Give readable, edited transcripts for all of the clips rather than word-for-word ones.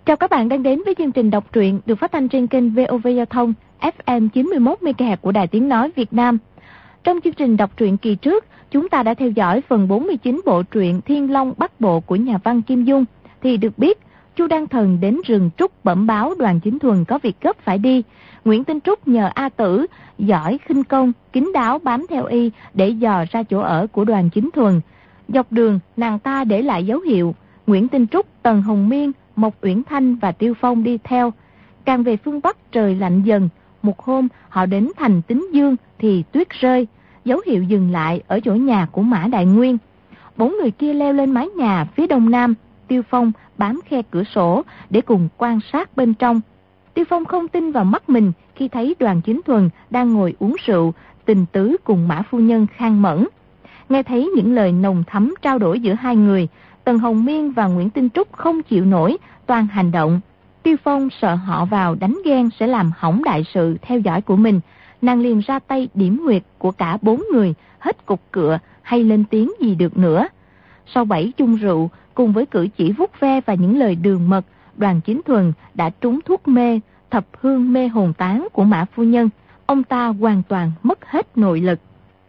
Chào các bạn đang đến với chương trình đọc truyện được phát thanh trên kênh VOV Giao thông FM 91 MHz của Đài Tiếng nói Việt Nam. Trong chương trình đọc truyện kỳ trước, chúng ta đã theo dõi phần 49 bộ truyện Thiên Long Bắc Bộ của nhà văn Kim Dung, thì được biết Chu Đăng Thần đến rừng trúc bẩm báo Đoàn Chính Thuần có việc gấp phải đi. Nguyễn Tinh Trúc nhờ A Tử giỏi khinh công, kín đáo bám theo y để dò ra chỗ ở của Đoàn Chính Thuần. Dọc đường nàng ta để lại dấu hiệu. Nguyễn Tinh Trúc, Tần Hồng Miên, Mộc Uyển Thanh và Tiêu Phong đi theo. Càng về phương Bắc trời lạnh dần. Một hôm họ đến thành Tín Dương thì tuyết rơi. Dấu hiệu dừng lại ở chỗ nhà của Mã Đại Nguyên. 4 người kia leo lên mái nhà phía đông nam. Tiêu Phong bám khe cửa sổ để cùng quan sát bên trong. Tiêu Phong không tin vào mắt mình khi thấy Đoàn Chính Thuần đang ngồi uống rượu, tình tứ cùng Mã phu nhân Khang Mẫn. Nghe thấy những lời nồng thắm trao đổi giữa hai người, Tần Hồng Miên và Nguyễn Tinh Trúc không chịu nổi, toàn hành động. Tiêu Phong sợ họ vào đánh ghen sẽ làm hỏng đại sự theo dõi của mình. Nàng liền ra tay điểm huyệt của cả 4 người, hết cục cựa hay lên tiếng gì được nữa. Sau 7 chung rượu, cùng với cử chỉ vuốt ve và những lời đường mật, Đoàn Chính Thuần đã trúng thuốc mê, thập hương mê hồn tán của Mã phu nhân. Ông ta hoàn toàn mất hết nội lực.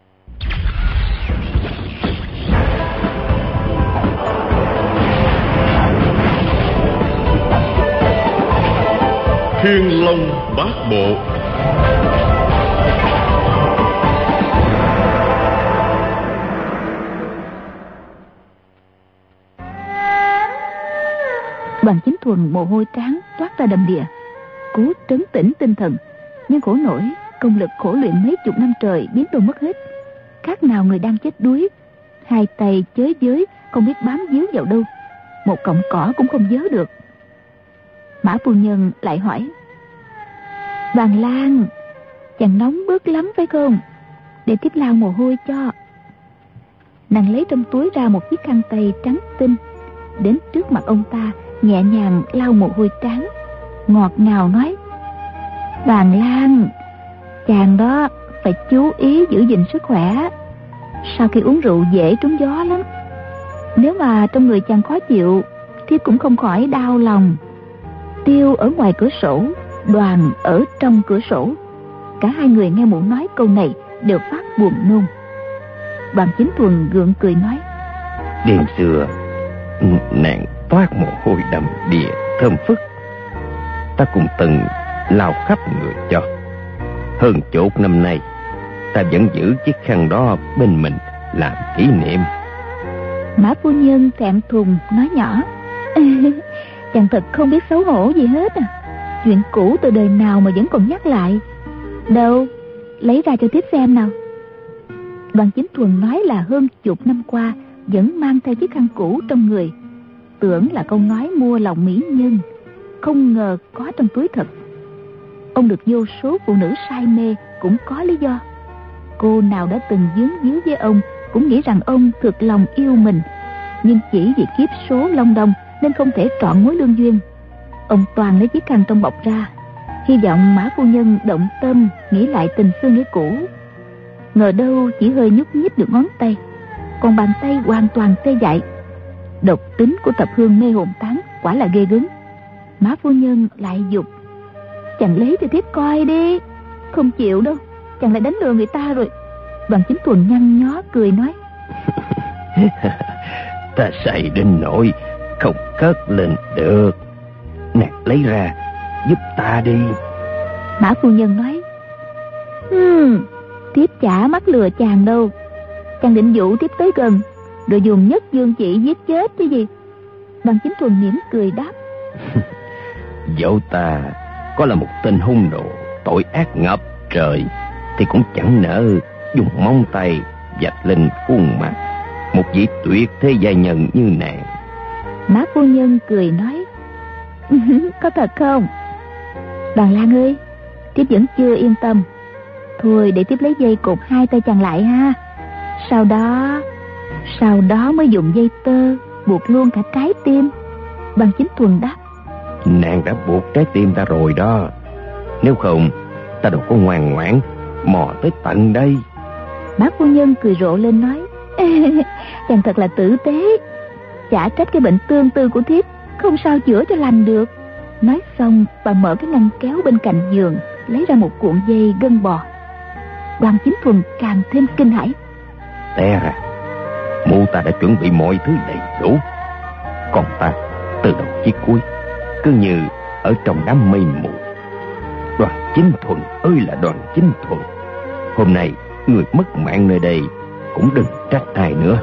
Thiên Long Bát Bộ. Đoàn Chính Thuần mồ hôi trán toát ra đầm đìa, cố trấn tĩnh tinh thần, nhưng khổ nổi công lực khổ luyện mấy chục năm trời biến đâu mất hết, khác nào người đang chết đuối. Hai tay chới giới không biết bám víu vào đâu, một cọng cỏ cũng không vớ được. Mã phu nhân lại hỏi: Đoàn Lang, chàng nóng bức lắm phải không? Để tiếp lau mồ hôi cho. Nàng lấy trong túi ra một chiếc khăn tay trắng tinh, đến trước mặt ông ta nhẹ nhàng lau mồ hôi trán, ngọt ngào nói: Đoàn Lang, chàng đó phải chú ý giữ gìn sức khỏe. Sau khi uống rượu dễ trúng gió lắm. Nếu mà trong người chàng khó chịu, thiếp cũng không khỏi đau lòng. Tiêu ở ngoài cửa sổ, Đoàn ở trong cửa sổ. Cả hai người nghe mụ nói câu này đều phát buồn nôn. Đoàn Chính Thuần gượng cười nói: Đêm xưa nàng toát mồ hôi đầm đìa thơm phức, ta cũng từng lau khắp người cho. Hơn chục năm nay ta vẫn giữ chiếc khăn đó bên mình làm kỷ niệm. Mã phu nhân thẹn thùng nói nhỏ: Chàng thật không biết xấu hổ gì hết à. Chuyện cũ từ đời nào mà vẫn còn nhắc lại. Đâu, lấy ra cho tiếp xem nào. Đoàn Chính Thuần nói là hơn chục năm qua vẫn mang theo chiếc khăn cũ trong người. Tưởng là câu nói mua lòng mỹ nhân, không ngờ có trong túi thật. Ông được vô số phụ nữ say mê cũng có lý do. Cô nào đã từng dướng díu với ông cũng nghĩ rằng ông thực lòng yêu mình, nhưng chỉ vì kiếp số long đong nên không thể trọn mối lương duyên. Ông toàn lấy chiếc khăn trong bọc ra, hy vọng Mã phu nhân động tâm nghĩ lại tình xưa nghĩa cũ. Ngờ đâu chỉ hơi nhúc nhích được ngón tay, còn bàn tay hoàn toàn tê dại. Độc tính của thập hương mê hồn tán quả là ghê gớm. Mã phu nhân lại giục: Chàng lấy cho thiếp coi đi. Không chịu đâu, chàng lại đánh lừa người ta rồi. Đoàn Chính Thuần nhăn nhó cười nói: Ta say đến nỗi không cất lên được, nàng lấy ra giúp ta đi. Mã phu nhân nói: Thiếp chả mắc lừa chàng đâu. Chàng định dụ thiếp tới gần rồi dùng nhất dương chỉ giết chết chứ gì. Đoàn Chính Thuần mỉm cười đáp: Dẫu ta có là một tên hung đồ tội ác ngập trời thì cũng chẳng nỡ dùng móng tay vạch lên khuôn mặt một vị tuyệt thế giai nhân như nàng. Mã phu nhân cười nói: Có thật không? Đoàn Lang ơi, thiếp vẫn chưa yên tâm. Thôi để thiếp lấy dây cột hai tay chàng lại ha. Sau đó mới dùng dây tơ buộc luôn cả trái tim. Đoàn Chính Thuần đáp: Nàng đã buộc trái tim ta rồi đó. Nếu không ta đâu có ngoan ngoãn mò tới tận đây. Mã phu nhân cười rộ lên nói: Chàng thật là tử tế. Chả trách cái bệnh tương tư của thiếp không sao chữa cho lành được. Nói xong, bà mở cái ngăn kéo bên cạnh giường, lấy ra một cuộn dây gân bò. Đoàn Chính Thuần càng thêm kinh hãi. Té ra mụ ta đã chuẩn bị mọi thứ đầy đủ, còn ta từ đầu chí cuối cứ như ở trong đám mây mù. Đoàn Chính Thuần ơi là Đoàn Chính Thuần, hôm nay người mất mạng nơi đây cũng đừng trách ai nữa.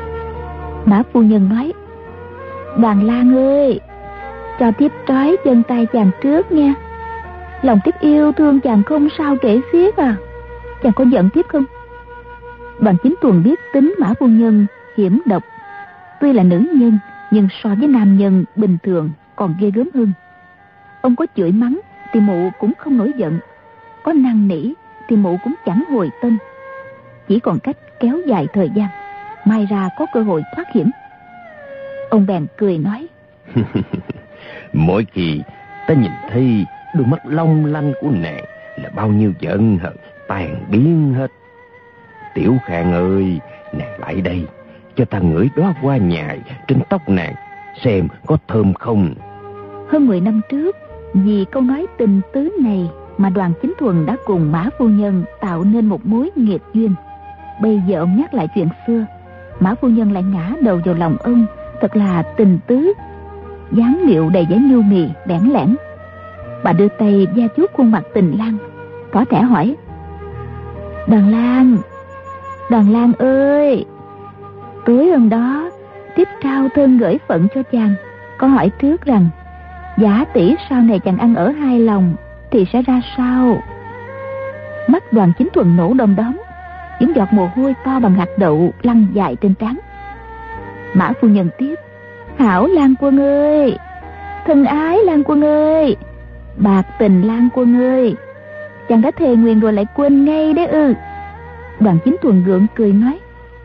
Mã phu nhân nói: Đoàn Lang ơi, cho thiếp trói chân tay chàng trước nha. Lòng thiếp yêu thương chàng không sao kể xiết à. Chàng có giận thiếp không? Đoàn Chính Thuần biết tính Mã phu nhân hiểm độc, tuy là nữ nhân nhưng so với nam nhân bình thường còn ghê gớm hơn. Ông có chửi mắng thì mụ cũng không nổi giận, có năn nỉ thì mụ cũng chẳng hồi tâm. Chỉ còn cách kéo dài thời gian, mai ra có cơ hội thoát hiểm. Ông bèn cười nói: Mỗi khi ta nhìn thấy đôi mắt long lanh của nàng là bao nhiêu giận hờn tan biến hết. Tiểu Khang ơi, nàng lại đây, cho ta ngửi đóa hoa nhài trên tóc nàng, xem có thơm không. Hơn 10 năm trước, vì câu nói tình tứ này mà Đoàn Chính Thuần đã cùng Mã phu nhân tạo nên một mối nghiệp duyên. Bây giờ ông nhắc lại chuyện xưa, Mã phu nhân lại ngã đầu vào lòng ông, thật là tình tứ. Dáng điệu đầy vẻ nhu mì bẽn lẽn. Bà đưa tay da chuốt khuôn mặt Tình Lang, có thẻ hỏi: Đoàn Lang, Đoàn Lang ơi, tối hôm đó thiếp trao thân gửi phận cho chàng, có hỏi trước rằng giả tỷ sau này chàng ăn ở hai lòng thì sẽ ra sao? Mắt Đoàn Chính Thuần nổ đom đóm, những giọt mồ hôi to bằng hạt đậu lăn dài trên trán. Mã phu nhân tiếp: Hảo Lang Quân ơi, thân ái Lang Quân ơi, bạc tình Lang Quân ơi, chàng đã thề nguyện rồi lại quên ngay đấy ư? Đoàn Chính Thuần gượng cười nói: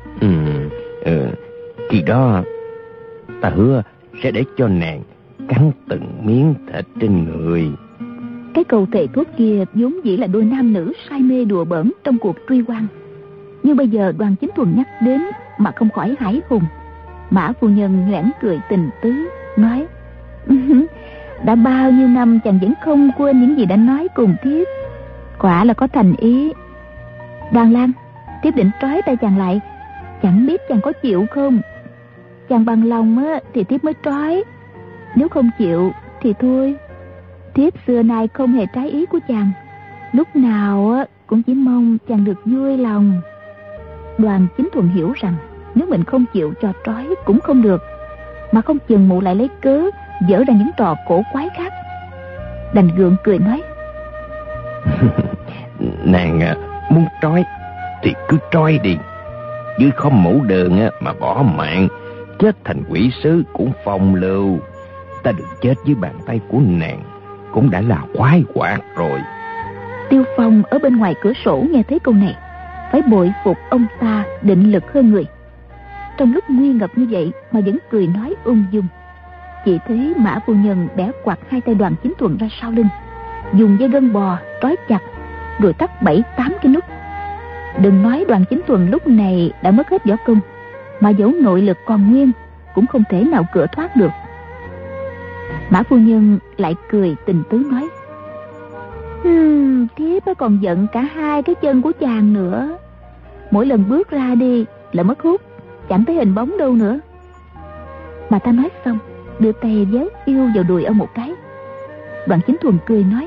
Khi đó ta hứa sẽ để cho nàng cắn từng miếng thịt trên người. Cái câu thề thốt kia vốn dĩ là đôi nam nữ say mê đùa bỡn trong cuộc truy quan, nhưng bây giờ Đoàn Chính Thuần nhắc đến mà không khỏi hãi hùng. Mã phu nhân nhoẻn cười tình tứ nói: Đã bao nhiêu năm chàng vẫn không quên những gì đã nói cùng thiếp, quả là có thành ý. Đoàn Lang, thiếp định trói tay chàng lại, chẳng biết chàng có chịu không? Chàng bằng lòng á thì thiếp mới trói, nếu không chịu thì thôi. Thiếp xưa nay không hề trái ý của chàng, lúc nào á cũng chỉ mong chàng được vui lòng. Đoàn Chính Thuần hiểu rằng nếu mình không chịu cho trói cũng không được, mà không chừng mụ lại lấy cớ dở ra những trò cổ quái khác. Đành gượng cười nói: Nàng muốn trói thì cứ trói đi, chứ không mẫu đường mà bỏ mạng, chết thành quỷ sứ cũng phong lưu. Ta được chết dưới bàn tay của nàng cũng đã là khoái hoạt rồi. Tiêu Phong ở bên ngoài cửa sổ nghe thấy câu này, phải bội phục ông ta định lực hơn người. Trong lúc nguy ngập như vậy mà vẫn cười nói ung dung. Chỉ thấy Mã phu nhân bẻ quạt hai tay Đoàn Chính Thuần ra sau lưng, dùng dây gân bò trói chặt, rồi thắt 7-8 cái nút. Đừng nói Đoàn Chính Thuần lúc này đã mất hết võ công, mà dẫu nội lực còn nguyên cũng không thể nào cựa thoát được. Mã phu nhân lại cười tình tứ nói: Thiếp còn giận cả hai cái chân của chàng nữa. Mỗi lần bước ra đi là mất hút, chẳng thấy hình bóng đâu nữa. Bà ta nói xong, đưa tay véo yêu vào đùi ông một cái. Đoàn Chính Thuần cười nói: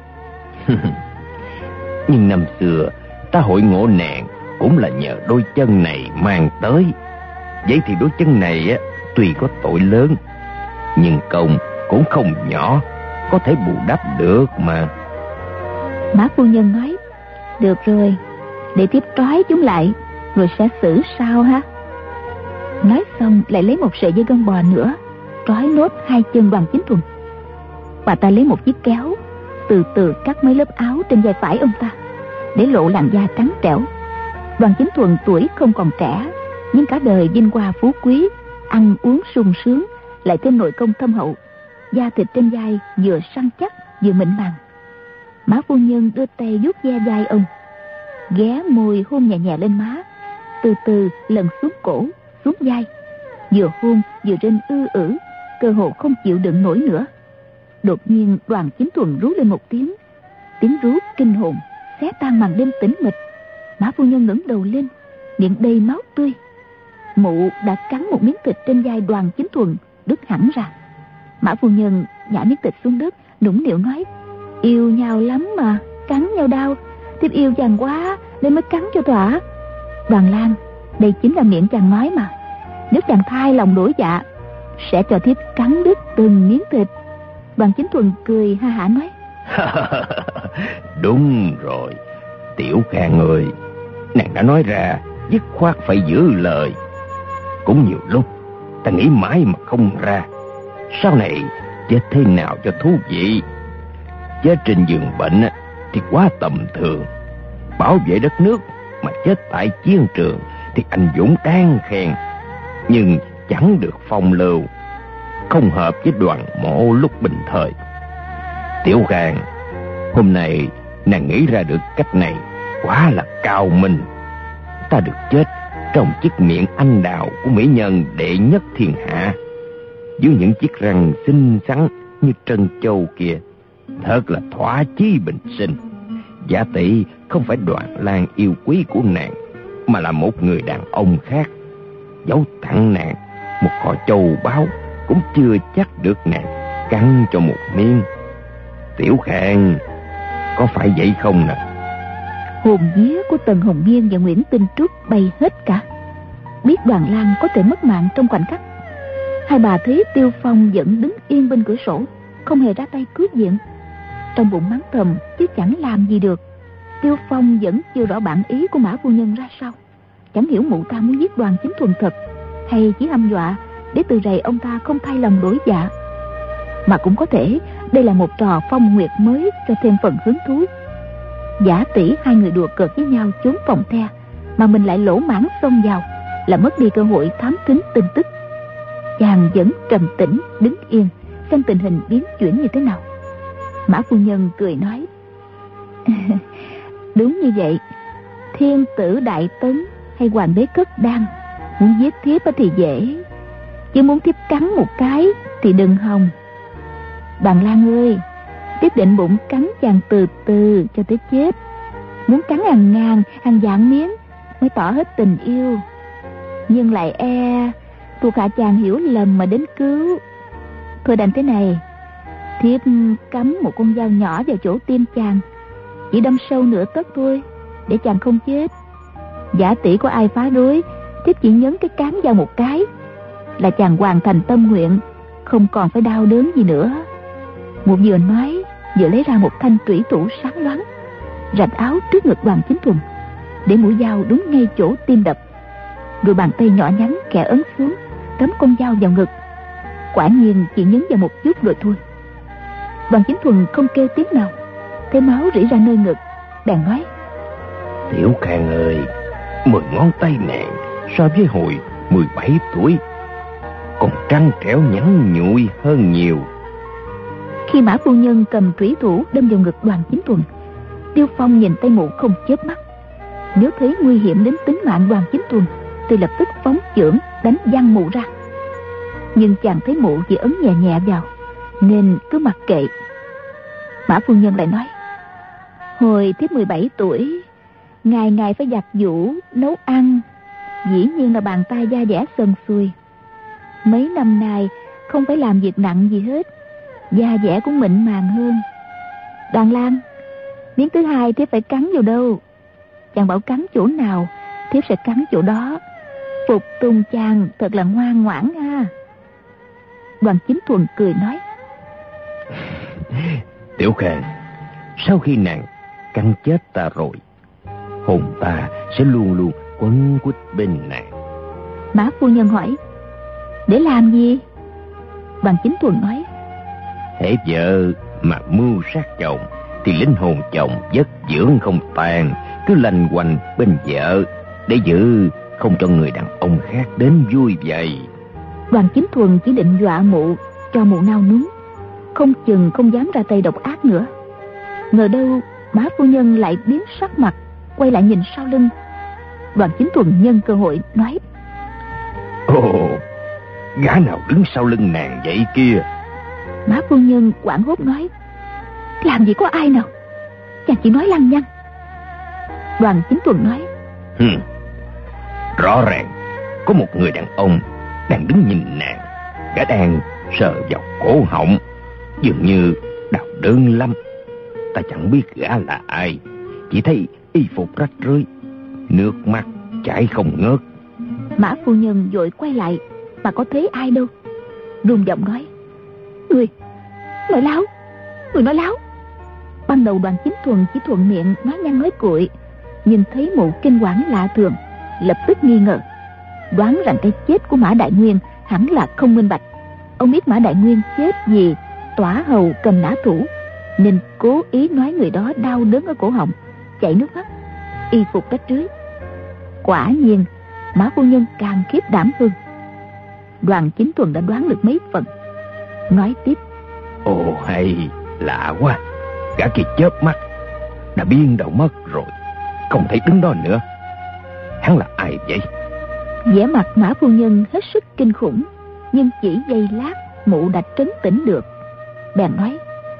Nhưng năm xưa ta hội ngộ nàng cũng là nhờ đôi chân này mang tới. Vậy thì đôi chân này tuy có tội lớn, nhưng công cũng không nhỏ, có thể bù đắp được mà. Mã phu nhân nói: Được rồi, để tiếp trói chúng lại rồi sẽ xử sao ha. Nói xong lại lấy một sợi dây gân bò nữa trói nốt hai chân Đoàn Chính Thuần. Bà ta lấy một chiếc kéo từ từ cắt mấy lớp áo trên vai phải ông ta, để lộ làn da trắng trẻo. Đoàn Chính Thuần tuổi không còn trẻ, nhưng cả đời vinh hoa phú quý, ăn uống sung sướng, lại thêm nội công thâm hậu, da thịt trên vai vừa săn chắc vừa mịn màng. Mã phu nhân đưa tay vuốt ve vai ông, ghé môi hôn nhẹ nhẹ lên má, từ từ lần xuống cổ, xuống vai, vừa hôn vừa rên ư ử, cơ hồ không chịu đựng nổi nữa. Đột nhiên Đoàn Chính Thuần rú lên một tiếng rú kinh hồn xé tan màn đêm tĩnh mịch. Mã phu nhân ngẩng đầu lên, miệng đầy máu tươi. Mụ đã cắn một miếng thịt trên vai Đoàn Chính Thuần, đứt hẳn ra. Mã phu nhân nhả miếng thịt xuống đất, nũng nịu nói: Yêu nhau lắm mà, cắn nhau đau. Thiếp yêu chàng quá nên mới cắn cho thỏa. Đoàn Lang, đây chính là miệng chàng nói mà. Nếu chàng thay lòng đổi dạ, sẽ cho thiếp cắn đứt từng miếng thịt. Đoàn Chính Thuần cười ha hả nói: Đúng rồi, Tiểu Khang ơi, nàng đã nói ra, dứt khoát phải giữ lời. Cũng nhiều lúc ta nghĩ mãi mà không ra, sau này chết thế nào cho thú vị. Chết trên giường bệnh thì quá tầm thường, bảo vệ đất nước mà chết tại chiến trường thì anh dũng đáng khen, nhưng chẳng được phong lưu, không hợp với Đoàn mộ lúc bình thời. Tiểu Khang, hôm nay nàng nghĩ ra được cách này quá là cao minh. Ta được chết trong chiếc miệng anh đào của mỹ nhân đệ nhất thiên hạ, dưới những chiếc răng xinh xắn như trân châu kia, thật là thỏa chí bình sinh. Giả tỷ không phải Đoàn Lang yêu quý của nàng, mà là một người đàn ông khác. Dẫu tặng nàng một kho châu báu, cũng chưa chắc được nàng cắn cho một miếng. Tiểu Khang, có phải vậy không nè? Hồn vía của Tần Hồng Nghiên và Nguyễn Tinh Trúc bay hết cả. Biết Đoàn Lang có thể mất mạng trong khoảnh khắc, hai bà thấy Tiêu Phong vẫn đứng yên bên cửa sổ, không hề ra tay cướp viện. Trong bụng mắng thầm chứ chẳng làm gì được. Tiêu Phong vẫn chưa rõ bản ý của Mã phu nhân ra sao. Chẳng hiểu mụ ta muốn giết Đoàn Chính Thuần thật, hay chỉ hăm dọa để từ rày ông ta không thay lòng đổi dạ. Mà cũng có thể đây là một trò phong nguyệt mới cho thêm phần hứng thú. Giả tỷ hai người đùa cợt với nhau trốn phòng the, mà mình lại lỗ mãng xông vào, là mất đi cơ hội thám thính tin tức. Chàng vẫn trầm tĩnh đứng yên xem tình hình biến chuyển như thế nào. Mã phu nhân cười nói: Đúng như vậy, thiên tử Đại Tấn hay hoàng đế Cất Đan muốn giết thiếp thì dễ, chứ muốn thiếp cắn một cái thì đừng hòng. Đoàn Lang ơi, thiếp định bụng cắn chàng từ từ cho tới chết. Muốn cắn hàng ngàn hàng vạn miếng mới tỏ hết tình yêu, nhưng lại thuộc hạ chàng hiểu lầm mà đến cứu. Thôi đành thế này, thiếp cắm một con dao nhỏ vào chỗ tim chàng, chỉ đâm sâu nửa tấc thôi, để chàng không chết. Giả tỷ có ai phá rối, thiếp chỉ nhấn cái cán dao một cái là chàng hoàn thành tâm nguyện, không còn phải đau đớn gì nữa. Một vừa nói vừa lấy ra một thanh trủy thủ sáng loáng, rạch áo trước ngực Đoàn Chính Thuần, để mũi dao đúng ngay chỗ tim đập. Rồi bàn tay nhỏ nhắn khẽ ấn xuống, cắm con dao vào ngực. Quả nhiên chỉ nhấn vào một chút rồi thôi. Đoàn Chính Thuần không kêu tiếng nào, thấy máu rỉ ra nơi ngực, bèn nói: Tiểu Khang ơi, 10 ngón tay nàng so với hồi 17 tuổi còn trắng trẻo nhắn nhụi hơn nhiều. Khi Mã phu nhân cầm trủy thủ đâm vào ngực Đoàn Chính Thuần, Tiêu Phong nhìn tay mụ không chớp mắt. Nếu thấy nguy hiểm đến tính mạng Đoàn Chính Thuần thì lập tức phóng chưởng đánh văng mụ ra. Nhưng chàng thấy mụ chỉ ấn nhẹ nhẹ vào nên cứ mặc kệ. Mã phu nhân lại nói: Hồi thiếp 17 tuổi, ngày ngày phải giặt giũ nấu ăn, dĩ nhiên là bàn tay da dẻ sần sùi. Mấy năm nay không phải làm việc nặng gì hết, da dẻ cũng mịn màng hơn. Đoàn Lang, miếng thứ hai thiếp phải cắn vào đâu? Chàng bảo cắn chỗ nào, thiếp sẽ cắn chỗ đó. Phục tùng chàng thật là ngoan ngoãn ha. Đoàn Chính Thuần cười nói: Tiểu Khang, sau khi nàng cắn chết ta rồi, hồn ta sẽ luôn luôn quấn quýt bên nàng. Mã phu nhân hỏi: Để làm gì? Đoàn Chính Thuần nói: Hễ vợ mà mưu sát chồng thì linh hồn chồng vất dưỡng không tàn, cứ lanh quanh bên vợ để giữ không cho người đàn ông khác đến vui vậy. Đoàn Chính Thuần chỉ định dọa mụ cho mụ nao núng, không chừng không dám ra tay độc ác nữa. Ngờ đâu Mã phu nhân lại biến sắc mặt, quay lại nhìn sau lưng. Đoàn Chính Thuần nhân cơ hội nói: Ồ, gã nào đứng sau lưng nàng vậy kia? Mã phu nhân hoảng hốt nói: làm gì có ai nào, chàng chỉ nói lăng nhăng. Đoàn Chính Tuần nói: Rõ ràng có một người đàn ông đang đứng nhìn nàng, gã đang sờ vào cổ họng, dường như đau đớn lắm. Ta chẳng biết gã là ai, chỉ thấy y phục rách rưới, nước mắt chảy không ngớt. Mã phu nhân vội quay lại mà có thấy ai đâu, run giọng nói: người nói láo. Ban đầu Đoàn Chính Thuần chỉ thuận miệng nói nhăn nói cuội, nhưng thấy Mụ kinh quản lạ thường, lập tức nghi ngờ, đoán rằng cái chết của Mã Đại Nguyên hẳn là không minh bạch. Ông biết Mã Đại Nguyên chết vì tỏa hầu cầm nã thủ, nên cố ý nói người đó đau đớn ở cổ họng, chảy nước mắt, y phục rách rưới. Quả nhiên Mã phu nhân càng khiếp đảm hơn. Đoàn Chính Thuần đã đoán được mấy phần, nói tiếp: Ồ hay, lạ quá, gã kia chớp mắt đã biến đâu mất rồi, không thấy đứng đó nữa. Hắn là ai vậy? Vẻ mặt Mã phu nhân hết sức kinh khủng, nhưng chỉ giây lát Mụ đã trấn tĩnh được, bèn nói: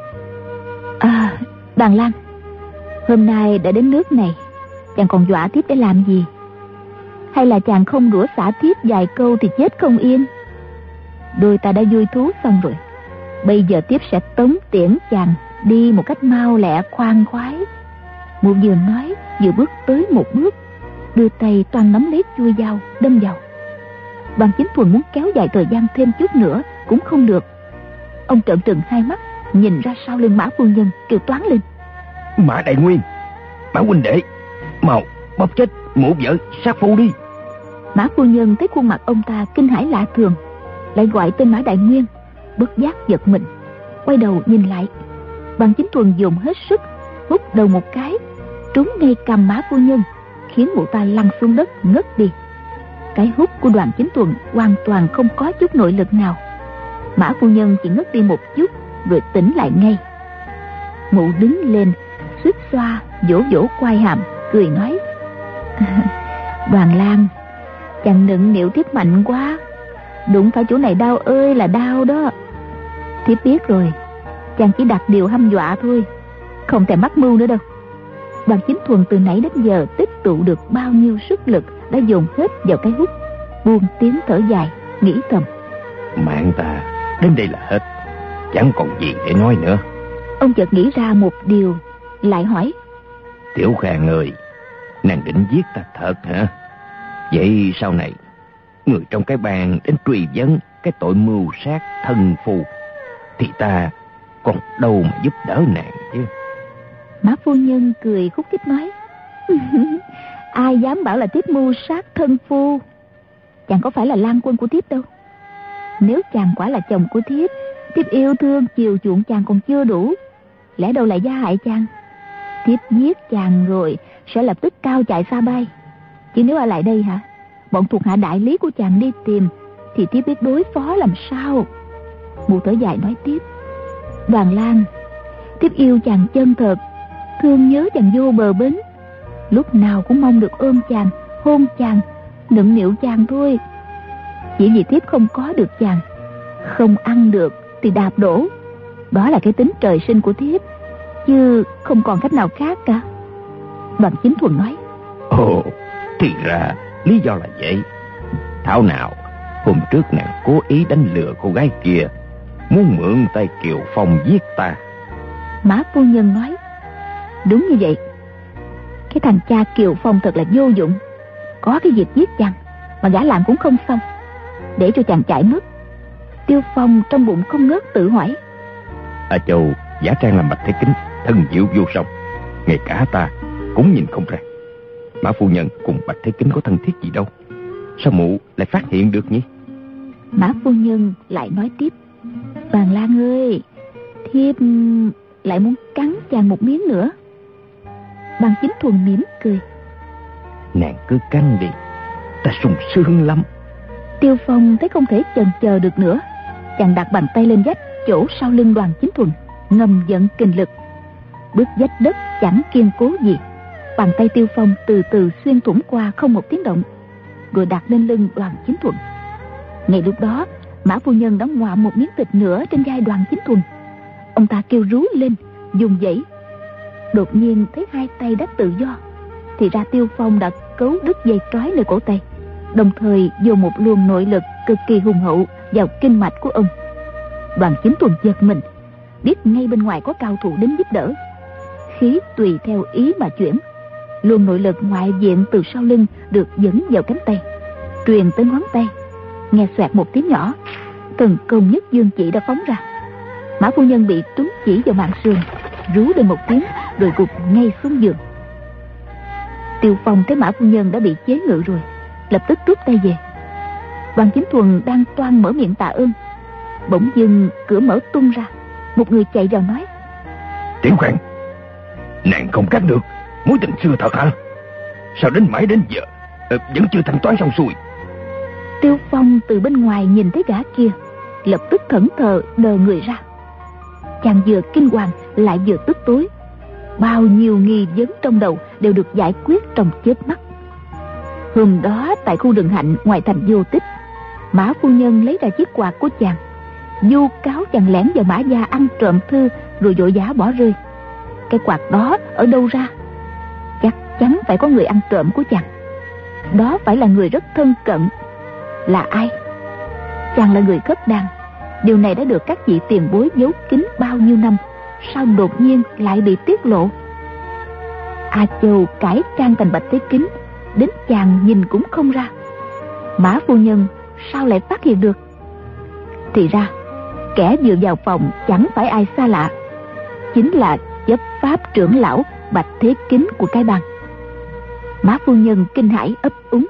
Đoàn Lang, hôm nay đã đến nước này, chàng còn dọa Thiếp để làm gì? Hay là chàng không đũa xả Thiếp vài câu thì chết không yên? Đôi ta đã vui thú xong rồi, bây giờ Thiếp sẽ tống tiễn chàng đi một cách mau lẹ khoan khoái. Mụ vừa nói vừa bước tới một bước, đưa tay toàn nắm lấy chuôi dao đâm vào. Đoàn Chính Thuần muốn kéo dài thời gian thêm chút nữa cũng không được. Ông trợn trừng hai mắt nhìn ra sau lưng Mã phu nhân, kêu toáng lên: Mã Đại Nguyên, Mã huynh đệ, mau bóp chết Mụ vợ sát phu đi. Mã phu nhân thấy khuôn mặt ông ta kinh hãi lạ thường, lại gọi tên Mã Đại Nguyên, bất giác giật mình, quay đầu nhìn lại. Đoàn Chính Thuần dùng hết sức hút đầu một cái, trúng ngay cằm Mã phu nhân, khiến mụ ta lăn xuống đất ngất đi. Cái hút của Đoàn Chính Thuần hoàn toàn không có chút nội lực nào. Mã phu nhân chỉ ngất đi một chút rồi tỉnh lại ngay. Mụ đứng lên suýt xoa vỗ vỗ quai hàm, cười nói: Đoàn Lang, chàng nựng nịu Thiếp mạnh quá, đụng phải chỗ này đau ơi là đau đó. Thiếp biết rồi, chàng chỉ đặt điều hăm dọa thôi, không thèm mắc mưu nữa đâu. Đoàn Chính Thuần từ nãy đến giờ tích tụ được bao nhiêu sức lực đã dồn hết vào cái hút, buông tiếng thở dài, nghĩ thầm: Mạng ta đến đây là hết, chẳng còn gì để nói nữa. Ông chợt nghĩ ra một điều, lại hỏi: Tiểu Khang ơi, nàng định giết ta thật hả? Vậy sau này người trong cái bang đến truy vấn cái tội mưu sát thân phu thì ta còn đâu mà giúp đỡ nàng chứ? Mã phu nhân cười khúc khích nói: Ai dám bảo là Thiếp mưu sát thân phu? Chàng có phải là lang quân của Thiếp đâu. Nếu chàng quả là chồng của Thiếp, Thiếp yêu thương chiều chuộng chàng còn chưa đủ, lẽ đâu lại gia hại chàng? Thiếp giết chàng rồi sẽ lập tức cao chạy xa bay. Chứ nếu ở lại đây hả, bọn thuộc hạ đại lý của chàng đi tìm thì Thiếp biết đối phó làm sao? Mụ thở dài nói tiếp: Đoàn Lang, Thiếp yêu chàng chân thật, thương nhớ chàng vô bờ bến, lúc nào cũng mong được ôm chàng, hôn chàng, nựng nịu chàng thôi. Chỉ vì Thiếp không có được chàng, không ăn được thì đạp đổ. Đó là cái tính trời sinh của Thiếp, chứ không còn cách nào khác cả. Đoàn Chính Thuần nói: Ồ, thì ra lý do là vậy. Thảo nào hôm trước nàng cố ý đánh lừa cô gái kia, muốn mượn tay Kiều Phong giết ta. Mã phu nhân nói: Đúng như vậy. Cái thằng cha Kiều Phong thật là vô dụng, có cái việc giết chàng mà gã làm cũng không xong, để cho chàng chạy mất. Tiêu Phong trong bụng không ngớt tự hỏi: A Châu giả trang làm Bạch Thế Kính, thân diệu vô song, ngay cả ta cũng nhìn không ra. Mã phu nhân cùng Bạch Thế Kính có thân thiết gì đâu, sao mụ lại phát hiện được nhỉ? Mã phu nhân lại nói tiếp: Đoàn Lang ơi, Thiếp lại muốn cắn chàng một miếng nữa. Đoàn Chính Thuần mỉm cười: Nàng cứ cắn đi, ta sung sướng lắm. Tiêu Phong thấy không thể chần chờ được nữa, chàng đặt bàn tay lên vách chỗ sau lưng Đoàn Chính Thuần, ngầm vận kình lực. Bước vách đất chẳng kiên cố gì, bàn tay Tiêu Phong từ từ xuyên thủng qua không một tiếng động, rồi đặt lên lưng Đoàn Chính Thuần. Ngay lúc đó, Mã phu nhân đã ngoạm một miếng thịt nữa trên vai Đoàn Chính Thuần. Ông ta kêu rú lên, dùng dãy. Đột nhiên thấy hai tay đã tự do, thì ra Tiêu Phong đã cấu đứt dây trói nơi cổ tay, đồng thời dồn một luồng nội lực cực kỳ hùng hậu vào kinh mạch của ông. Đoàn Chính Thuần giật mình, biết ngay bên ngoài có cao thủ đến giúp đỡ. Khí tùy theo ý mà chuyển, luồng nội lực ngoại viện từ sau lưng được dẫn vào cánh tay, truyền tới ngón tay. Nghe xoẹt một tiếng nhỏ, thần công nhất dương chỉ đã phóng ra. Mã phu nhân bị trúng chỉ vào mạng sườn, rú lên một tiếng rồi gục ngay xuống giường. Tiêu Phong thấy Mã phu nhân đã bị chế ngự rồi, lập tức rút tay về. Đoàn Chính Thuần đang toan mở miệng tạ ơn, bỗng dưng cửa mở tung ra, một người chạy vào nói: Tiểu Khoan, nàng không cắt được mối tình xưa thật hả? Sao đến mãi đến giờ vẫn chưa thanh toán xong xuôi? Tiêu Phong từ bên ngoài nhìn thấy gã kia, lập tức thẫn thờ đờ người ra. Chàng vừa kinh hoàng lại vừa tức tối, bao nhiêu nghi vấn trong đầu đều được giải quyết trong chớp mắt. Hôm đó tại khu rừng hạnh ngoài thành Vô Tích, Mã phu nhân lấy ra chiếc quạt của chàng, vu cáo chàng lẻn vào Mã gia ăn trộm thư rồi vội vã bỏ rơi. Cái quạt đó ở đâu ra? Chắc chắn phải có người ăn trộm của chàng. Đó phải là người rất thân cận. Là ai? Chàng là người khất đàn. Điều này đã được các vị tiền bối giấu kín bao nhiêu năm, sao đột nhiên lại bị tiết lộ? A Châu cải trang thành Bạch Thế Kính, đến chàng nhìn cũng không ra. Mã phu nhân sao lại phát hiện được? Thì ra kẻ vừa vào phòng chẳng phải ai xa lạ, chính là chấp pháp trưởng lão Bạch Thế Kính của cái bang. Mã phu nhân kinh hãi ấp úng: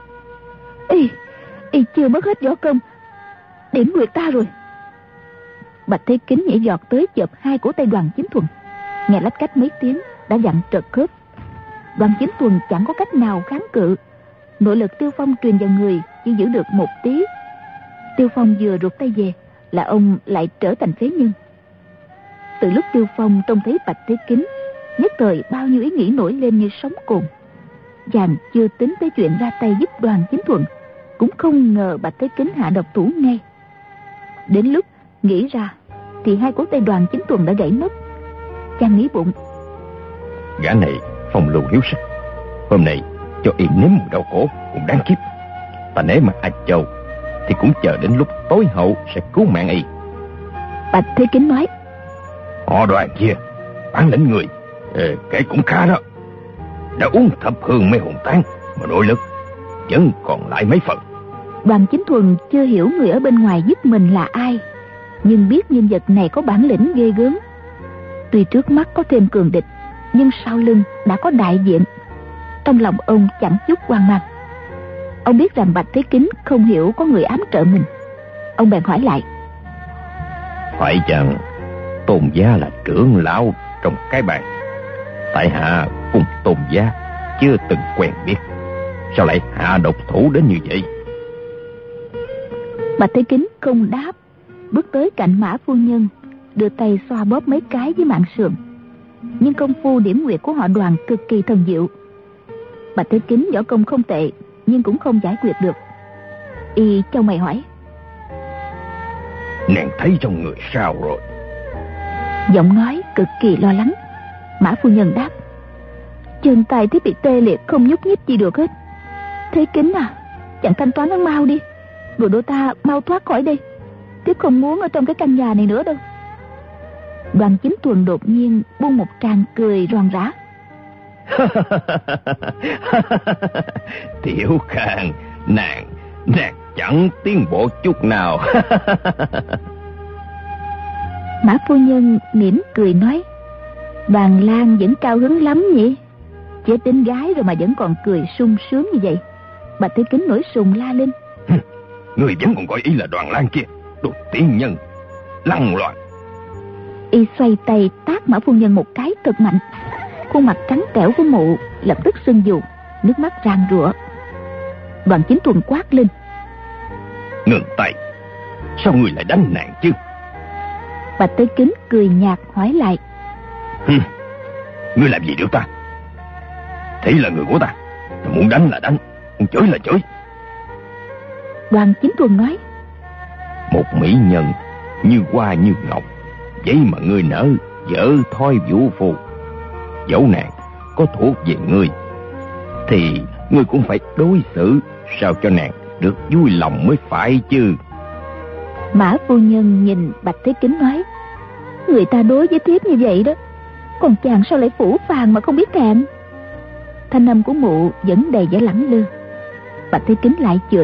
Y chưa mất hết võ công, điểm nguyệt ta rồi. Bạch Thế Kính nhảy giọt tới chộp hai cổ tay Đoàn Chính Thuần, nghe lách cách mấy tiếng đã dặn trật khớp. Đoàn Chính Thuần chẳng có cách nào kháng cự, nội lực Tiêu Phong truyền vào người chỉ giữ được một tí. Tiêu Phong vừa rụt tay về là ông lại trở thành phế nhân. Từ lúc Tiêu Phong trông thấy Bạch Thế Kính, nhất thời bao nhiêu ý nghĩ nổi lên như sóng cồn. Chàng chưa tính tới chuyện ra tay giúp Đoàn Chính Thuần, cũng không ngờ Bạch Thế Kính hạ độc thủ ngay. Đến lúc nghĩ ra thì hai cổ tay Đoàn Chính Thuần đã gãy mất. Chàng nghĩ bụng: Gã này phong lưu hiếu sắc, hôm nay cho y nếm mùi đau khổ cũng đáng kiếp. Ta nếu mà A Châu thì cũng chờ đến lúc tối hậu sẽ cứu mạng y. Bạch Thế Kính nói: Họ Đoàn kia bản lĩnh người kể cũng khá đó, đã uống thập hương mê hồn tán mà nội lực vẫn còn lại mấy phần. Đoàn Chính Thuần chưa hiểu người ở bên ngoài giúp mình là ai, nhưng biết nhân vật này có bản lĩnh ghê gớm. Tuy trước mắt có thêm cường địch, nhưng sau lưng đã có đại diện. Trong lòng ông chẳng chút hoang mang. Ông biết rằng Bạch Thế Kính không hiểu có người ám trợ mình. Ông bèn hỏi lại: Phải chăng Tôn gia là trưởng lão trong cái bang? Tại hạ cùng Tôn gia chưa từng quen biết, sao lại hạ độc thủ đến như vậy? Bạch Thế Kính không đáp, bước tới cạnh Mã phu nhân, đưa tay xoa bóp mấy cái với mạng sườn. Nhưng công phu điểm nguyệt của họ Đoàn cực kỳ thần diệu. Bạch Thế Kính võ công không tệ, nhưng cũng không giải quyết được. Y châu mày hỏi: Nàng thấy trong người sao rồi? Giọng nói cực kỳ lo lắng. Mã phu nhân đáp: Chân tay thiết bị tê liệt, không nhúc nhích gì được hết. Thế Kính à, chẳng thanh toán hắn mau đi, rồi đôi ta mau thoát khỏi đây. Tiếp không muốn ở trong cái căn nhà này nữa đâu. Đoàn Chính Thuần đột nhiên buông một tràng cười ròn rã: Tiểu Khang, nàng chẳng tiến bộ chút nào. Mã phu nhân mỉm cười nói: Đoàn Lang vẫn cao hứng lắm nhỉ, chế tính gái rồi mà vẫn còn cười sung sướng như vậy. Bạch Thế Kính nổi sùng la lên: Người vẫn còn gọi y là Đoàn Lang kia, đồ tiên nhân lăng loạn. Y xoay tay tát Mã phu nhân một cái thật mạnh. Khuôn mặt trắng trẻo của mụ lập tức sưng vù, nước mắt ràn rụa. Đoàn Chính Thuần quát lên: Ngừng tay, sao người lại đánh nàng chứ? Bạch Thế Kính cười nhạt hỏi lại: Ngươi làm gì được ta? Thấy là người của ta, muốn đánh là đánh, muốn chửi là chửi. Đoàn Chính Thuần nói: Một mỹ nhân như hoa như ngọc, vậy mà ngươi nỡ vợ thoi vũ phu. Dẫu nàng có thuộc về ngươi, thì ngươi cũng phải đối xử sao cho nàng được vui lòng mới phải chứ. Mã phu nhân nhìn Bạch Thế Kính nói: người ta đối với thiếp như vậy đó, còn chàng sao lại phũ phàng mà không biết cạn. Thanh âm của mụ vẫn đầy vẻ lẳng lơ. Bạch Thế Kính lại chửi: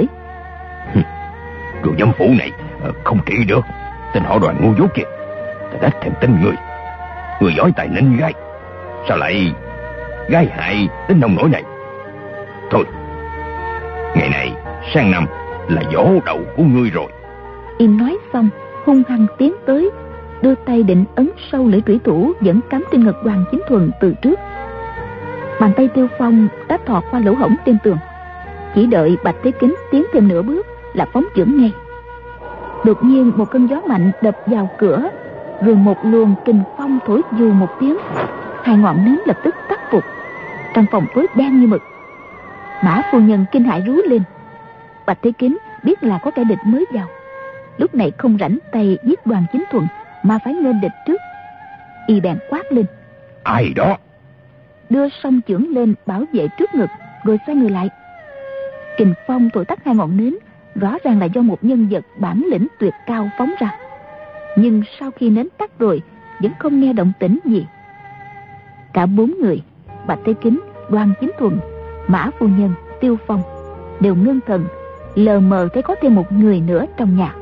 Đồ dâm phụ này không trị được. Tên họ Đoàn ngu dốt kìa, ta đã thèm tin ngươi. Ngươi giỏi tài ninh gái, sao lại gái hại đến nông nỗi này. Thôi, ngày này sang năm là giỗ đậu của ngươi rồi. Im nói xong, hung hăng tiến tới, đưa tay định ấn sâu lưỡi trủy thủ vẫn cắm trên ngực Hoàng Chính Thuần từ trước. Bàn tay Tiêu Phong đã thọt qua lỗ hổng trên tường, chỉ đợi Bạch Thế Kính tiến thêm nửa bước là phóng chưởng ngay. Đột nhiên một cơn gió mạnh đập vào cửa, rồi một luồng kình phong thổi dù một tiếng, hai ngọn nến lập tức tắt phục. Trong phòng tối đen như mực. Mã phu nhân kinh hãi rú lên. Bạch Thế Kính biết là có kẻ địch mới vào, lúc này không rảnh tay giết Đoàn Chính Thuần, mà phải nghênh địch trước. Y bèn quát lên: Ai đó? Đưa song chưởng lên bảo vệ trước ngực, rồi xoay người lại. Kình phong thổi tắt hai ngọn nến, rõ ràng là do một nhân vật bản lĩnh tuyệt cao phóng ra. Nhưng sau khi nến tắt rồi, vẫn không nghe động tĩnh gì. Cả bốn người, Bạch Thế Kính, Đoàn Chính Thuần, Mã phu nhân, Tiêu Phong, đều ngưng thần, lờ mờ thấy có thêm một người nữa trong nhà.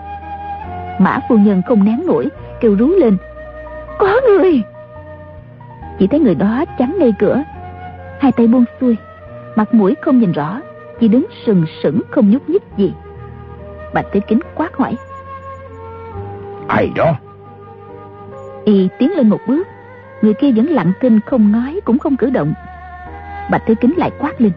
Mã phu nhân không nén nổi, kêu rú lên: Có người! Chỉ thấy người đó chắn ngay cửa, hai tay buông xuôi, mặt mũi không nhìn rõ, chỉ đứng sừng sững không nhúc nhích gì. Bạch Thế Kính quát hỏi: Ai đó? Y tiến lên một bước, người kia vẫn lặng thinh, không nói cũng không cử động. Bạch Thế Kính lại quát lên: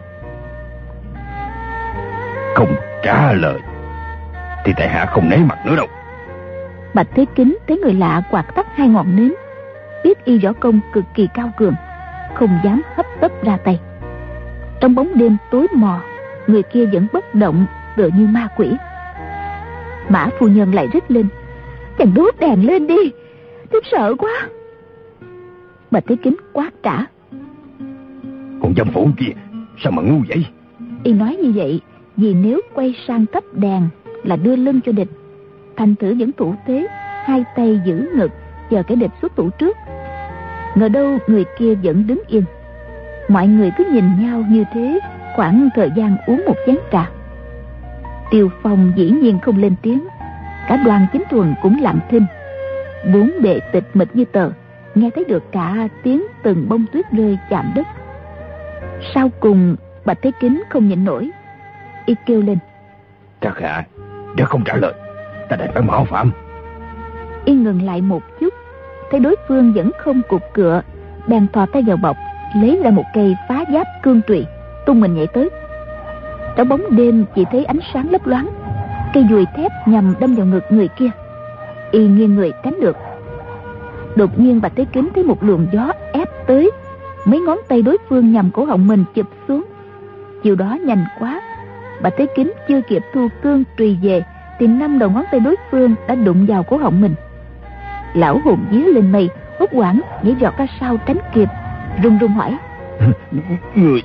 Không trả lời thì tại hạ không nể mặt nữa đâu. Bạch Thế Kính thấy người lạ quạt tắt hai ngọn nến, biết y võ công cực kỳ cao cường, không dám hấp tấp ra tay. Trong bóng đêm tối mò, người kia vẫn bất động, tựa như ma quỷ. Mã phu nhân lại rít lên: Chàng đốt đèn lên đi, thiếp sợ quá. Bạch Thế Kính quát trả: Con dâm phụ kia sao mà ngu vậy? Y nói như vậy vì nếu quay sang thắp đèn là đưa lưng cho địch. Thành thử vẫn thủ thế, hai tay giữ ngực, chờ kẻ địch xuất thủ trước. Ngờ đâu người kia vẫn đứng yên. Mọi người cứ nhìn nhau như thế khoảng thời gian uống một chén trà. Tiêu Phong dĩ nhiên không lên tiếng, cả Đoàn Chính Thuần cũng lặng thinh. Bốn bề tịch mịch như tờ, nghe thấy được cả tiếng từng bông tuyết rơi chạm đất. Sau cùng Bạch Thế Kính không nhịn nổi, y kêu lên: Các hạ đã không trả lời, ta đành phải mạo phạm. Y ngừng lại một chút, thấy đối phương vẫn không cụp cựa, bèn thò tay vào bọc, lấy ra một cây phá giáp cương trùy, tung mình nhảy tới. Trong bóng đêm chỉ thấy ánh sáng lấp loáng, cây dùi thép nhằm đâm vào ngực người kia. Y nghiêng người tránh được. Đột nhiên Bạch Thế Kính thấy một luồng gió ép tới, mấy ngón tay đối phương nhằm cổ họng mình chụp xuống. Chiều đó nhanh quá, Bạch Thế Kính chưa kịp thu cương trùy về thì 5 đầu ngón tay đối phương đã đụng vào cổ họng mình. Lão hồn vía lên mây, hốt hoảng nhảy giọt ra sau tránh kịp, run run hỏi: Người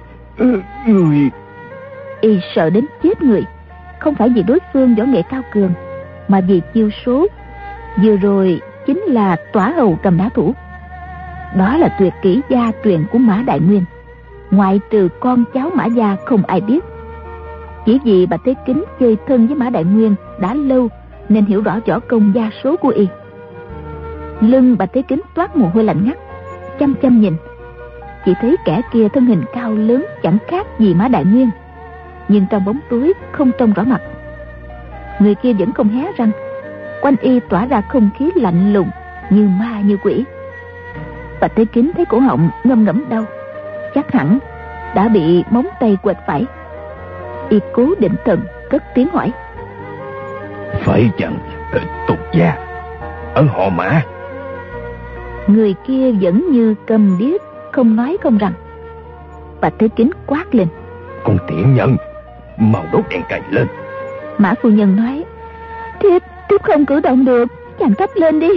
Y sợ đến chết người, không phải vì đối phương võ nghệ cao cường, mà vì chiêu số vừa rồi chính là Tỏa Hầu cầm đá thủ. Đó là tuyệt kỹ gia truyền của Mã Đại Nguyên, ngoại trừ con cháu Mã gia không ai biết. Chỉ vì Bạch Thế Kính chơi thân với Mã Đại Nguyên đã lâu nên hiểu rõ võ công gia số của y. Lưng Bạch Thế Kính toát mồ hôi lạnh ngắt, chăm chăm nhìn, chỉ thấy kẻ kia thân hình cao lớn chẳng khác gì Mã Đại Nguyên, nhưng trong bóng tối không trông rõ mặt. Người kia vẫn không hé răng, quanh y tỏa ra không khí lạnh lùng như ma như quỷ. Bạch Thế Kính thấy cổ họng ngâm ngẫm đau, chắc hẳn đã bị móng tay quệt phải. Y cố định thần, cất tiếng hỏi: Phải chăng tục gia ở họ Mã? Người kia vẫn như câm điếc, không nói không rằng. Bạch Thế Kính quát lên: Con tiện nhân, mau đốt đèn cày lên. Mã phu nhân nói: Tiếp không cử động được, chàng thắp lên đi.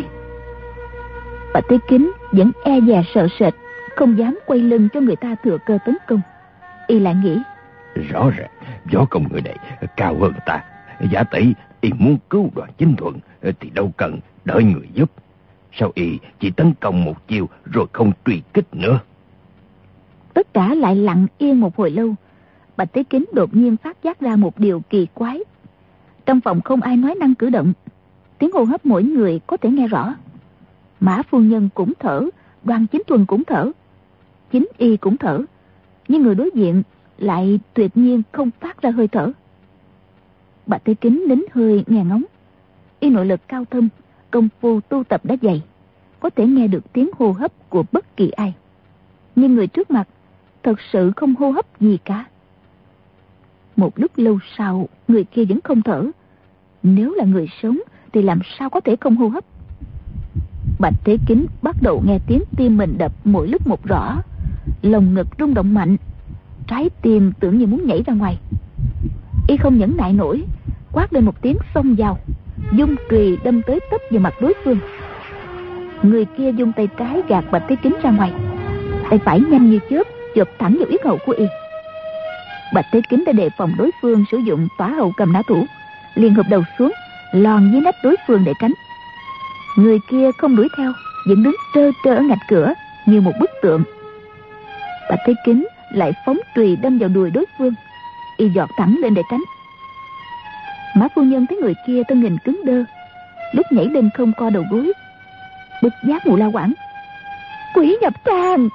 Bạch Thế Kính vẫn e dè sợ sệt, không dám quay lưng cho người ta thừa cơ tấn công. Y lại nghĩ, rõ ràng võ công người này cao hơn ta. Giả tỷ y muốn cứu Đoàn Chính Thuận thì đâu cần đợi người giúp. Sao y chỉ tấn công một chiêu rồi không truy kích nữa? Tất cả lại lặng yên một hồi lâu. Bạch Thế Kính đột nhiên phát giác ra một điều kỳ quái. Trong phòng không ai nói năng cử động, tiếng hô hấp mỗi người có thể nghe rõ. Mã phu nhân cũng thở, Đoàn Chính Thuần cũng thở, chính y cũng thở, nhưng người đối diện lại tuyệt nhiên không phát ra hơi thở. Bạch Thế Kính nín hơi nghe ngóng. Y nội lực cao thâm, công phu tu tập đã dày, có thể nghe được tiếng hô hấp của bất kỳ ai. Nhưng người trước mặt thật sự không hô hấp gì cả. Một lúc lâu sau, người kia vẫn không thở. Nếu là người sống thì làm sao có thể không hô hấp? Bạch Thế Kính bắt đầu nghe tiếng tim mình đập mỗi lúc một rõ, lồng ngực rung động mạnh, trái tim tưởng như muốn nhảy ra ngoài. Y không nhẫn nại nổi, quát lên một tiếng xông vào, dung chùy đâm tới tấp vào mặt đối phương. Người kia dùng tay trái gạt Bạch Thế Kính ra ngoài, tay phải nhanh như chớp chộp thẳng vào yết hầu của y. Bạch Thế Kính đã đề phòng đối phương sử dụng tỏa hầu cầm nã thủ, liền hụp đầu xuống, lòn dưới nách đối phương để tránh. Người kia không đuổi theo, vẫn đứng trơ trơ ở ngạch cửa như một bức tượng. Bạch Thế Kính lại phóng chùy đâm vào đùi đối phương, y giọt thẳng lên để tránh. Mã phu nhân thấy người kia thân hình cứng đơ, lúc nhảy lên không co đầu gối, bực giác mù la quảng: quỷ nhập tràng!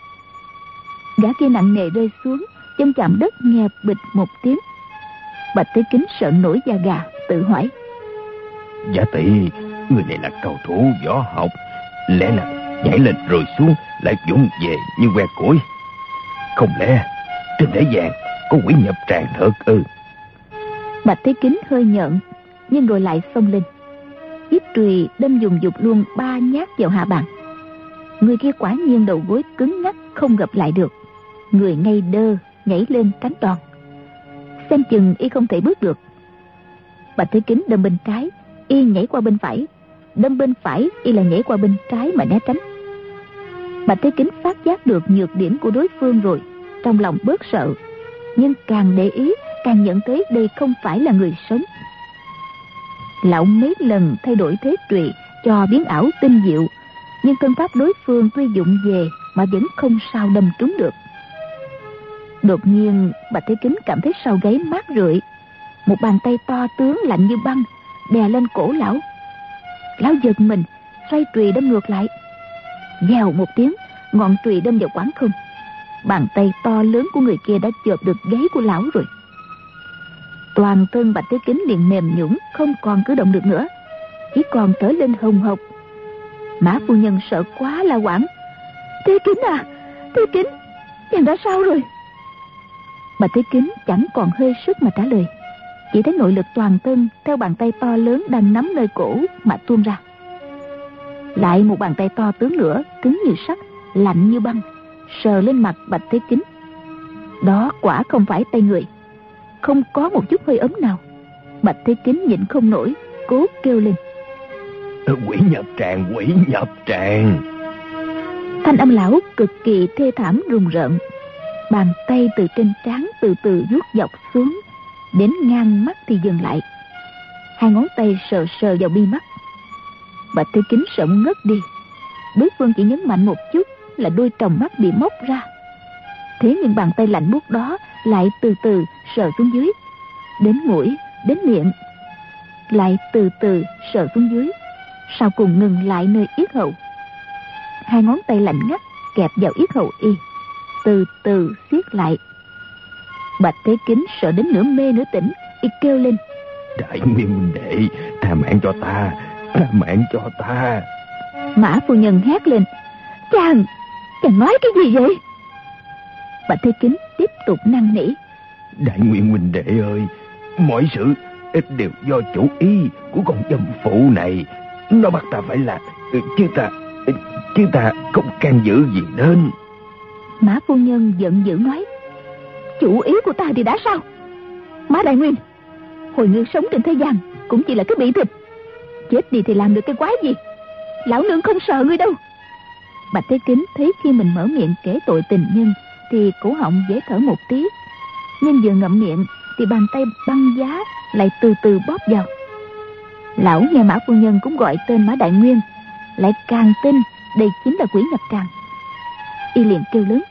Gã kia nặng nề rơi xuống, chân chạm đất nghe bịch một tiếng. Bạch Thế Kính sợ nổi da gà, tự hỏi: Giả tỷ người này là cao thủ võ học, lẽ nào nhảy lên rồi xuống lại vụng về như que củi? Không lẽ trên thế gian có quỷ nhập tràng thật ư? Bạch Thế Kính hơi nhợn, nhưng rồi lại xông lên, chiếc chùy đâm dùng dục luôn 3 nhát vào hạ bàn. Người kia quả nhiên đầu gối cứng ngắc không gập lại được, người ngây đơ nhảy lên cánh đòn, xem chừng y không thể bước được. Bạch Thế Kính đâm bên trái, y nhảy qua bên phải, đâm bên phải, y là nhảy qua bên trái mà né tránh. Bạch Thế Kính phát giác được nhược điểm của đối phương rồi, trong lòng bớt sợ, nhưng càng để ý càng nhận thấy đây không phải là người sống. Lão mấy lần thay đổi thế trụy cho biến ảo tinh diệu, nhưng thân pháp đối phương tuy dụng về mà vẫn không sao đâm trúng được. Đột nhiên Bạch Thế Kính cảm thấy sau gáy mát rượi, một bàn tay to tướng lạnh như băng đè lên cổ lão. Lão giật mình, xoay chùy đâm ngược lại. Vèo một tiếng, ngọn chùy đâm vào quảng không. Bàn tay to lớn của người kia đã chộp được gáy của lão rồi. Toàn thân Bạch Thế Kính liền mềm nhũn, không còn cử động được nữa, chỉ còn thở lên hồng hộc. Mã phu nhân sợ quá la hoảng: Thế Kính à, Thế Kính, chàng đã sao rồi? Bạch Thế Kính chẳng còn hơi sức mà trả lời, chỉ thấy nội lực toàn thân theo bàn tay to lớn đang nắm nơi cổ mà tuôn ra. Lại một bàn tay to tướng nữa, cứng như sắt, lạnh như băng, sờ lên mặt Bạch Thế Kính. Đó quả không phải tay người, không có một chút hơi ấm nào. Bạch Thế Kính nhịn không nổi, cố kêu lên: Quỷ nhập tràng, quỷ nhập tràng! Thanh âm lão cực kỳ thê thảm rùng rợn. Bàn tay từ trên trán từ từ vuốt dọc xuống, đến ngang mắt thì dừng lại. Hai ngón tay sờ sờ vào mi mắt. Bạch Thế Kính sợ muốn ngất đi. Đối phương chỉ nhấn mạnh một chút là đôi tròng mắt bị móc ra. Thế nhưng bàn tay lạnh buốt đó lại từ từ sờ xuống dưới, đến mũi, đến miệng, lại từ từ sờ xuống dưới, sau cùng ngừng lại nơi yết hầu. Hai ngón tay lạnh ngắt kẹp vào yết hầu y, từ từ siết lại. Bạch Thế Kính sợ đến nửa mê nửa tỉnh, y kêu lên: Đại Nguyên huynh đệ, tha mạng cho ta, tha mạng cho ta! Mã phu nhân hét lên: Chàng nói cái gì vậy? Bạch Thế Kính tiếp tục năn nỉ: Đại Nguyên huynh đệ ơi, mọi sự đều do chủ ý của con dâm phụ này. Nó bắt ta phải làm, chứ ta không can dự gì đến. Mã phu nhân giận dữ nói: Chủ ý của ta thì đã sao? Mã Đại Nguyên, hồi ngươi sống trên thế gian cũng chỉ là cái bị thịt, chết đi thì làm được cái quái gì? Lão nương không sợ ngươi đâu. Bạch Thế Kính thấy khi mình mở miệng kể tội tình nhân thì cổ họng dễ thở một tí, nhưng vừa ngậm miệng thì bàn tay băng giá lại từ từ bóp vào. Lão nghe Mã phu nhân cũng gọi tên Mã Đại Nguyên, lại càng tin đây chính là quỷ nhập tràng. Y liền kêu lớn: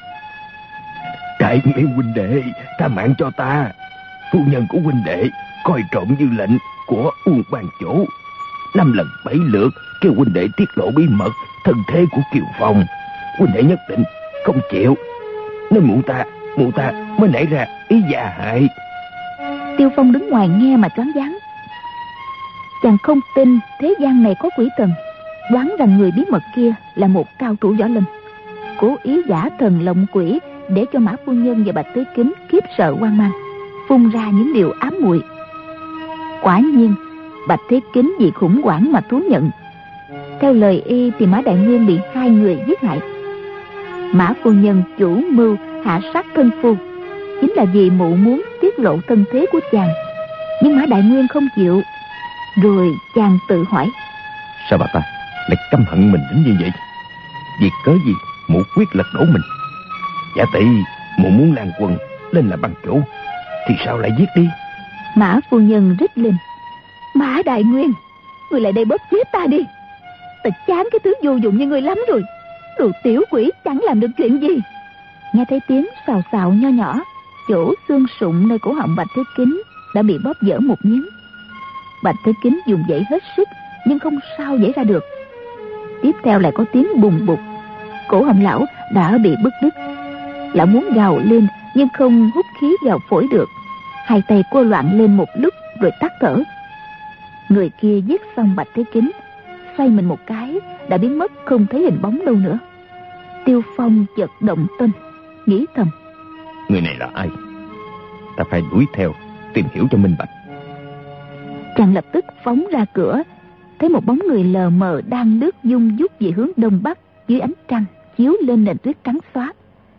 Đại Nguyên huynh đệ, tha mạng cho ta. Phu nhân của huynh đệ coi trộm như lệnh của Uông Ban Chủ, 5 lần 7 lượt kêu huynh đệ tiết lộ bí mật thân thế của Kiều Phong. Huynh đệ nhất định không chịu, nên mụ ta mới nảy ra ý già hại. Tiêu Phong đứng ngoài nghe mà choáng váng. Chàng không tin thế gian này có quỷ thần, đoán rằng người bí mật kia là một cao thủ võ lâm, cố ý giả thần lộng quỷ để cho Mã phu nhân và Bạch Thế Kính khiếp sợ hoang mang, phun ra những điều ám muội. Quả nhiên Bạch Thế Kính vì khủng hoảng mà thú nhận. Theo lời y thì Mã Đại Nguyên bị 2 người giết hại. Mã phu nhân chủ mưu hạ sát thân phu chính là vì mụ muốn tiết lộ thân thế của chàng, nhưng Mã Đại Nguyên không chịu. Rồi chàng tự hỏi: Sao bà ta lại căm hận mình đến như vậy? Vì cớ gì mụ quyết lật đổ mình? Giả tỷ mụ muốn lan quân lên là Ban Chủ thì sao lại giết đi? Mã phu nhân rít lên: Mã Đại Nguyên, người lại đây bóp chết ta đi. Ta chán cái thứ vô dụng như người lắm rồi. Đồ tiểu quỷ chẳng làm được chuyện gì. Nghe thấy tiếng xào xào nho nhỏ, chỗ xương sụn nơi cổ họng Bạch Thế Kính đã bị bóp vỡ một miếng. Bạch Thế Kính dùng dãy hết sức nhưng không sao dãy ra được. Tiếp theo lại có tiếng bùng bục, cổ họng lão đã bị bứt đứt. Lão muốn gào lên nhưng không hút khí vào phổi được, 2 tay cô loạn lên một lúc rồi tắt thở. Người kia giết xong Bạch Thế Kính, xoay mình một cái đã biến mất không thấy hình bóng đâu nữa. Tiêu Phong chợt động tâm, nghĩ thầm: Người này là ai? Ta phải đuổi theo tìm hiểu cho minh bạch. Chàng lập tức phóng ra cửa, thấy một bóng người lờ mờ đang lướt dung dút về hướng đông bắc dưới ánh trăng chiếu lên nền tuyết trắng xóa.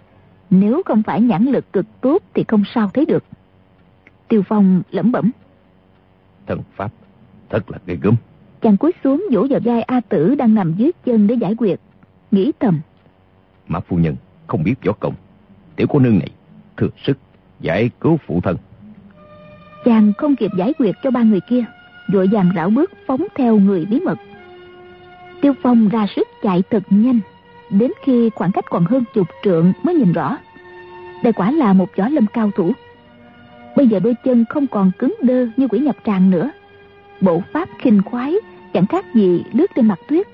Nếu không phải nhãn lực cực tốt thì không sao thấy được. Tiêu Phong lẩm bẩm: Thần pháp thật là ghê gớm. Chàng cúi xuống vỗ vào vai A Tử đang nằm dưới chân để giải quyết, nghĩ thầm: Mã phu nhân không biết võ công, tiểu cô nương này thừa sức giải cứu phụ thân. Chàng không kịp giải quyết cho 3 người kia, vội vàng rảo bước phóng theo người bí mật. Tiêu Phong ra sức chạy thật nhanh, đến khi khoảng cách còn hơn 10 trượng mới nhìn rõ. Đây quả là một võ lâm cao thủ. Bây giờ đôi chân không còn cứng đơ như quỷ nhập tràng nữa, bộ pháp khinh khoái chẳng khác gì lướt trên mặt tuyết.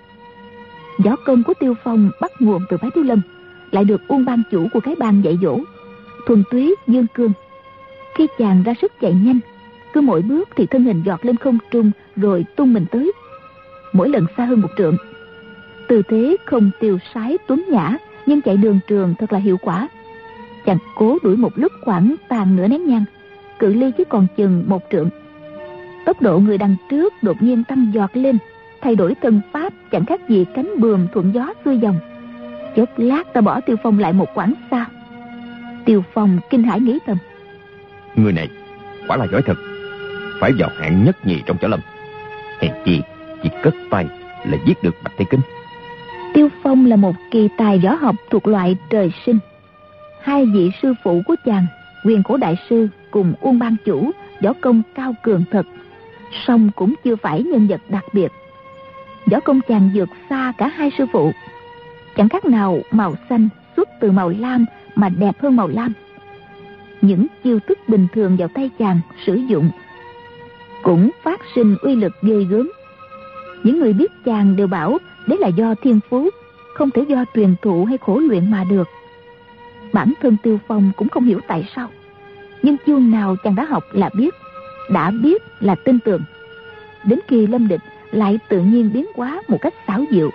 Võ công của Tiêu Phong bắt nguồn từ phái Thiếu Lâm, lại được Uông Ban Chủ của cái bang dạy dỗ, thuần túy dương cương. Khi chàng ra sức chạy nhanh, cứ mỗi bước thì thân hình giọt lên không trung rồi tung mình tới, mỗi lần xa hơn 1 trượng. Tư thế không tiêu sái tuấn nhã, nhưng chạy đường trường thật là hiệu quả. Chàng cố đuổi một lúc khoảng tàn nửa nén nhang, cự ly chỉ còn chừng 1 trượng. Tốc độ người đằng trước đột nhiên tăng giọt lên, thay đổi thân pháp chẳng khác gì cánh buồm thuận gió xuôi dòng. Chốc lát ta bỏ Tiêu Phong lại một quãng xa. Tiêu Phong kinh hãi nghĩ thầm: Người này quả là giỏi thật, phải vào hạng nhất nhì trong võ lâm. Hèn chi chỉ cất tay là giết được Bạch Thế Kính. Tiêu Phong là một kỳ tài võ học thuộc loại trời sinh. 2 vị sư phụ của chàng, Huyền Cổ Đại Sư cùng Uông Ban Chủ, võ công cao cường thật, song cũng chưa phải nhân vật đặc biệt. Võ công chàng vượt xa cả 2 sư phụ. Chẳng khác nào màu xanh xuất từ màu lam mà đẹp hơn màu lam. Những chiêu thức bình thường vào tay chàng sử dụng cũng phát sinh uy lực ghê gớm. Những người biết chàng đều bảo đấy là do thiên phú, không thể do truyền thụ hay khổ luyện mà được. Bản thân Tiêu Phong cũng không hiểu tại sao, nhưng chiêu nào chàng đã học là biết, đã biết là tin tưởng. Đến khi lâm địch lại tự nhiên biến hóa một cách xảo diệu.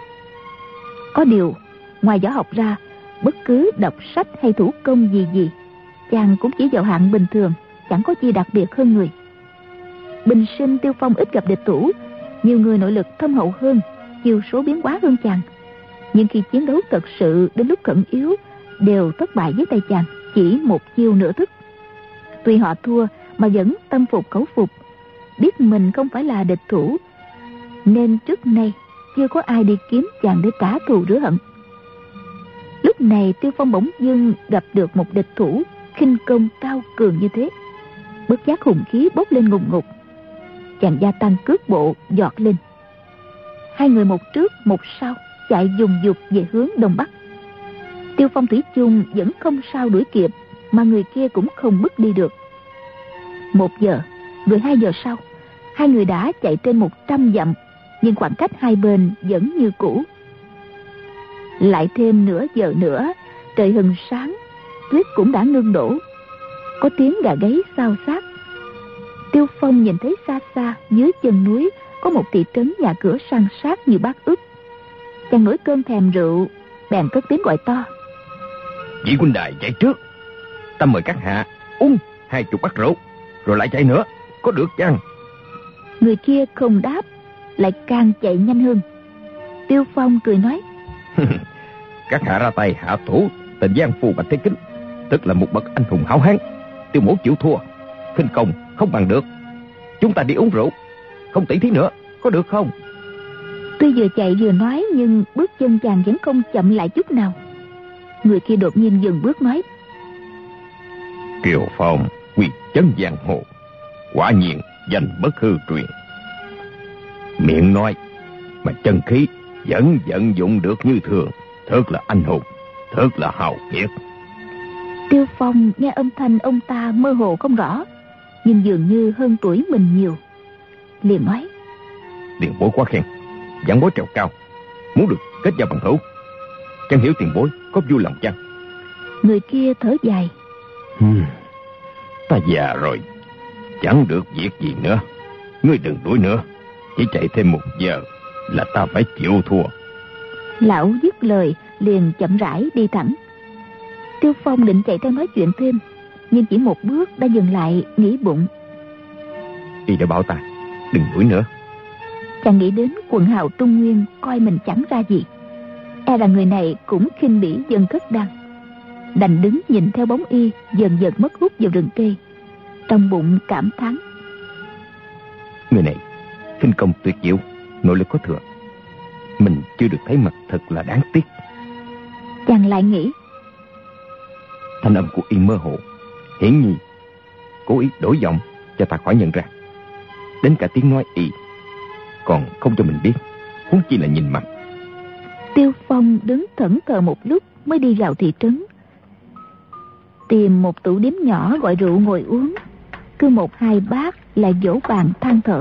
Có điều, ngoài võ học ra, bất cứ đọc sách hay thủ công gì, chàng cũng chỉ vào hạng bình thường, chẳng có gì đặc biệt hơn người. Bình sinh Tiêu Phong ít gặp địch thủ, nhiều người nội lực thâm hậu hơn, chiêu số biến hóa hơn chàng. Nhưng khi chiến đấu thật sự đến lúc khẩn yếu, đều thất bại dưới tay chàng chỉ một chiêu nửa thức. Tuy họ thua mà vẫn tâm phục khẩu phục, biết mình không phải là địch thủ, nên trước nay chưa có ai đi kiếm chàng để trả thù rửa hận. Lúc này Tiêu Phong bỗng dưng gặp được một địch thủ khinh công cao cường như thế, bất giác hùng khí bốc lên ngùng ngục. Chàng gia tăng cước bộ giọt lên. Hai người một trước một sau chạy dùng dục về hướng đông bắc. Tiêu Phong thủy chung vẫn không sao đuổi kịp, mà người kia cũng không bước đi được. 1 giờ rồi 2 giờ sau, hai người đã chạy trên 100 dặm, nhưng khoảng cách hai bên vẫn như cũ. Lại thêm nửa giờ nữa, trời hừng sáng, tuyết cũng đã ngưng đổ. Có tiếng gà gáy xao xát. Tiêu Phong nhìn thấy xa xa dưới chân núi có một thị trấn nhà cửa san sát như bát ức. Chàng nổi cơn thèm rượu, bèn cất tiếng gọi to: Vị huynh đài chạy trước, ta mời các hạ uống 20 bát rượu, rồi lại chạy nữa, có được chăng? Người kia không đáp, lại càng chạy nhanh hơn. Tiêu Phong cười nói: Các hạ ra tay hạ thủ tên giang phu Bạch Thế Kính, tức là một bậc anh hùng hảo hán. Tiêu mỗ chịu thua, khinh công không bằng được. Chúng ta đi uống rượu, không tỉ thí nữa, có được không? Tuy vừa chạy vừa nói, nhưng bước chân chàng vẫn không chậm lại chút nào. Người kia đột nhiên dừng bước nói: Kiều Phong quy chấn giang hồ, quả nhiên danh bất hư truyền. Miệng nói mà chân khí vẫn vận dụng được như thường, thật là anh hùng, thật là hào kiệt. Tiêu Phong nghe âm thanh ông ta mơ hồ không rõ, nhưng dường như hơn tuổi mình nhiều, liền nói: Tiền bối quá khen, giảng bối trèo cao, muốn được kết giao bằng hữu, chẳng hiểu tiền bối có vui lòng chăng? Người kia thở dài: Ta già rồi, chẳng được việc gì nữa. Ngươi đừng đuổi nữa, chỉ chạy thêm 1 giờ là ta phải chịu thua. Lão dứt lời liền chậm rãi đi thẳng. Tiêu Phong định chạy theo nói chuyện thêm, nhưng chỉ 1 bước đã dừng lại, nghĩ bụng: Y đã bảo ta đừng đuổi nữa. Chàng nghĩ đến quần hào Trung Nguyên coi mình chẳng ra gì, e là người này cũng khinh bỉ dân cất đăng, đành đứng nhìn theo bóng y dần dần mất hút vào rừng cây. Trong bụng cảm thán: Người này khinh công tuyệt diệu, nội lực có thừa, mình chưa được thấy mặt, thật là đáng tiếc. Chàng lại nghĩ: Thanh âm của y mơ hồ, hiển nhiên cố ý đổi giọng cho ta khỏi nhận ra. Đến cả tiếng nói y còn không cho mình biết, huống chi là nhìn mặt. Tiêu Phong đứng thẫn thờ một lúc mới đi vào thị trấn, tìm một tủ điếm nhỏ gọi rượu ngồi uống. Cứ 1-2 bát lại vỗ bàn than thở: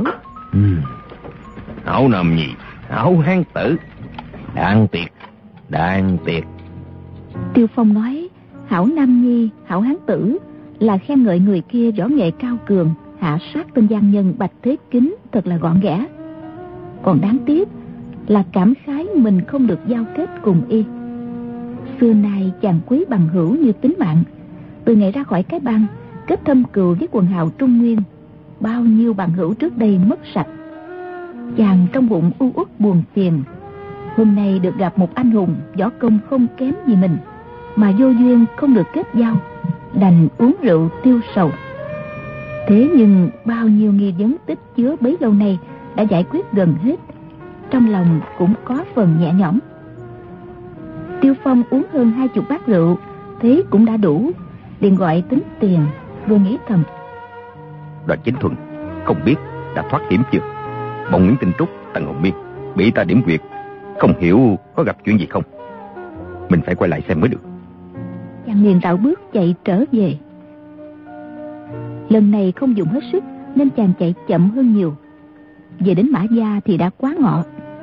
Hảo nam nhi, hảo hán tử, đáng tiếc, đáng tiếc. Tiêu Phong nói hảo nam nhi, hảo hán tử là khen ngợi người kia võ nghệ cao cường, hạ sát tên gian nhân Bạch Thế Kính thật là gọn ghẽ. Còn đáng tiếc là cảm khái mình không được giao kết cùng y. Xưa nay chàng quý bằng hữu như tính mạng. Từ ngày ra khỏi cái bang, kết thâm cừu với quần hào Trung Nguyên, bao nhiêu bằng hữu trước đây mất sạch. Chàng trong bụng u uất buồn phiền. Hôm nay được gặp một anh hùng võ công không kém gì mình, mà vô duyên không được kết giao, đành uống rượu tiêu sầu. Thế nhưng bao nhiêu nghi vấn tích chứa bấy lâu nay đã giải quyết gần hết, trong lòng cũng có phần nhẹ nhõm. Tiêu Phong uống hơn 20 bát rượu, thế cũng đã đủ, liền gọi tính tiền, vừa nghĩ thầm: Đoàn Chính Thuần không biết đã thoát hiểm chưa? Bọn Nguyễn Tinh Trúc, Tần Hồng Miên bị ta điểm quyệt, không hiểu có gặp chuyện gì không? Mình phải quay lại xem mới được. Chàng liền rảo bước chạy trở về. Lần này không dùng hết sức nên chàng chạy chậm hơn nhiều. Về đến Mã Gia thì đã quá ngọ.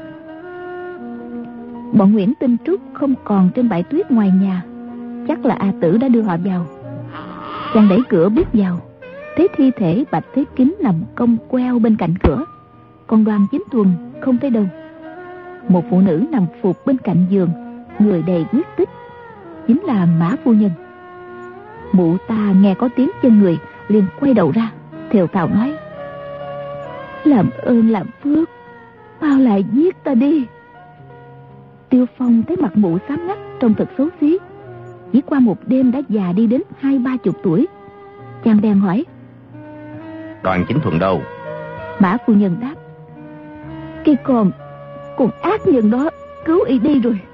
Bọn Nguyễn Tinh Trúc không còn trên bãi tuyết ngoài nhà, chắc là A Tử đã đưa họ vào. Chàng đẩy cửa bước vào, thấy thi thể Bạch Thế Kính nằm cong queo bên cạnh cửa, còn Đoàn Chính Thuần không thấy đâu. Một phụ nữ nằm phục bên cạnh giường, người đầy huyết tích, chính là Mã phu nhân. Mụ ta nghe có tiếng chân người liền quay đầu ra, thều thào nói: Làm ơn làm phước, mau lại giết ta đi. Tiêu Phong thấy mặt mụ xám ngắt, trông thật xấu xí. Chỉ qua một đêm đã già đi đến 20-30 tuổi. Chàng bèn hỏi: Đoàn Chính Thuần đâu? Mã phu nhân đáp: Cái con ác nhân đó cứu y đi rồi.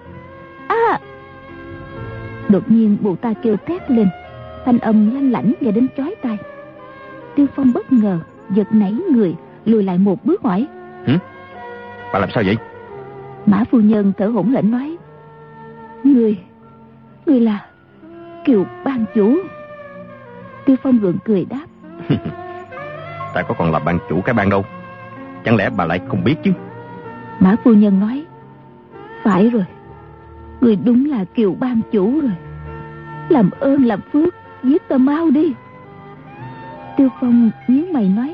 Đột nhiên bụ ta kêu thét lên, thanh âm lanh lảnh nghe đến chói tai. Tiêu Phong bất ngờ giật nảy người, lùi lại một bước hỏi: Bà làm sao vậy? Mã phu nhân thở hổn hển nói: Người là Kiều ban chủ. Tiêu Phong gượng cười đáp: Ta có còn là ban chủ cái bang đâu, chẳng lẽ bà lại không biết chứ? Mã phu nhân nói: Phải rồi, người đúng là Kiều ban chủ rồi. Làm ơn làm phước giết ta mau đi. Tiêu Phong nhíu mày nói: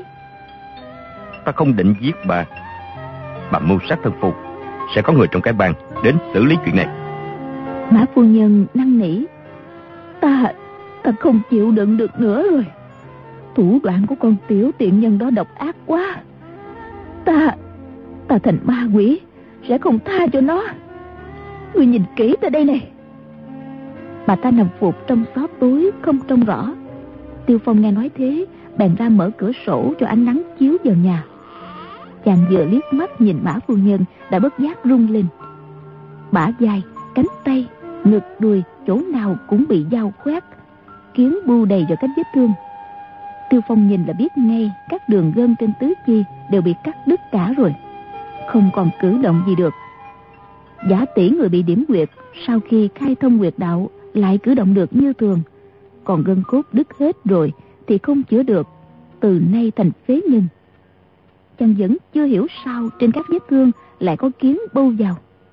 Ta không định giết bà. Bà mưu sát thân phu, sẽ có người trong cái bang đến xử lý chuyện này. Mã phu nhân năn nỉ: Ta không chịu đựng được nữa rồi. Thủ đoạn của con tiểu tiện nhân đó độc ác quá. Ta thành ma quỷ sẽ không tha cho nó. Ngươi nhìn kỹ tới đây này. Bà ta nằm phục trong xó tối không trông rõ. Tiêu Phong nghe nói thế, bèn ra mở cửa sổ cho ánh nắng chiếu vào nhà. Chàng vừa liếc mắt nhìn Mã phu nhân đã bất giác run lên. Bả vai, cánh tay, ngực đùi chỗ nào cũng bị dao khoét, kiến bu đầy vào các vết thương. Tiêu Phong nhìn là biết ngay các đường gân trên tứ chi đều bị cắt đứt cả rồi, không còn cử động gì được. Giả tỷ người bị điểm huyệt sau khi khai thông huyệt đạo lại cử động được như thường, còn gân cốt đứt hết rồi thì không chữa được, từ nay thành phế nhân. Chàng vẫn chưa hiểu sao trên các vết thương lại có kiến bâu vào.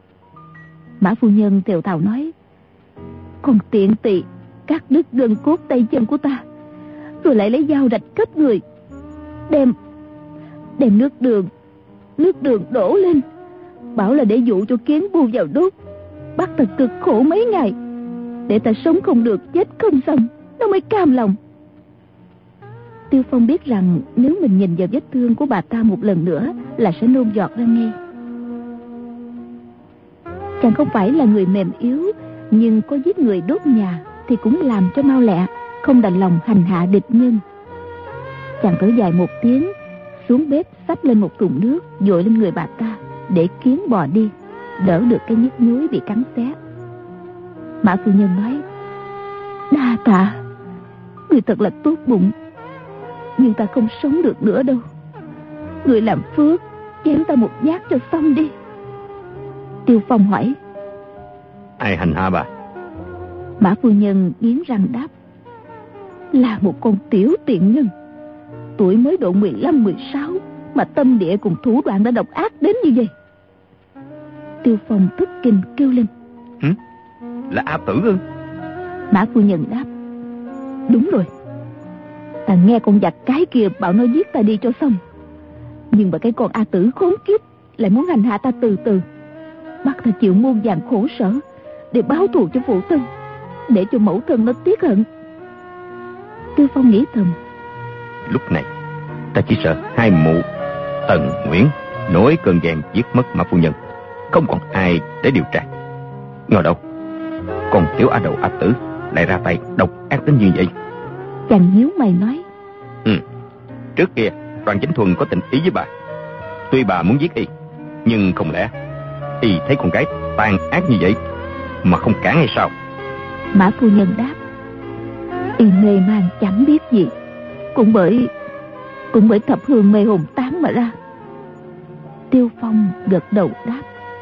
Mã phu nhân thều thào nói: Còn tiện tỳ cắt đứt gân cốt tay chân của ta, rồi lại lấy dao rạch khắp người, đem nước đường đổ lên, bảo là để dụ cho kiến bu vào đốt, bắt ta cực khổ mấy ngày, để ta sống không được chết không xong nó mới cam lòng. Tiêu Phong biết rằng nếu mình nhìn vào vết thương của bà ta một lần nữa là sẽ nôn giọt ra ngay. Chàng không phải là người mềm yếu, nhưng có giết người đốt nhà thì cũng làm cho mau lẹ, không đành lòng hành hạ địch nhân. Chàng thở dài một tiếng, xuống bếp xách lên một thùng nước dội lên người bà ta để kiến bò đi, đỡ được cái nhức nhối bị cắn xé. Mã phu nhân nói: Đa tạ, người thật là tốt bụng, nhưng ta không sống được nữa đâu. Người làm phước chém ta một nhát cho xong đi. Tiêu Phong hỏi: Ai hành hạ bà? Mã phu nhân nghiến răng đáp: Là một con tiểu tiện nhân, tuổi mới độ 15-16 mà tâm địa cùng thủ đoạn đã độc ác đến như vậy. Tiêu Phong thất kinh kêu lên: Là A Tử ư? Mã phu nhân đáp: Đúng rồi. Ta nghe con giặc cái kia bảo nó giết ta đi cho xong, nhưng mà cái con A Tử khốn kiếp lại muốn hành hạ ta từ từ, bắt ta chịu muôn vàn khổ sở để báo thù cho phụ thân, để cho mẫu thân nó tiếc hận. Tiêu Phong nghĩ thầm: Lúc này ta chỉ sợ hai mụ Tần Nguyễn nổi cơn ghen giết mất Mã phu nhân, không còn ai để điều tra. Ngờ đâu còn tiểu A Đầu A Tử lại ra tay độc ác đến như vậy. Chàng nhíu mày nói: Trước kia Đoàn Chánh Thuần có tình ý với bà, tuy bà muốn giết y, nhưng không lẽ y thấy con gái tàn ác như vậy mà không cản hay sao? Mã phu nhân đáp: Y mê man chẳng biết gì, cũng bởi thập hương mê hồn tán mà ra. Tiêu Phong gật đầu đáp: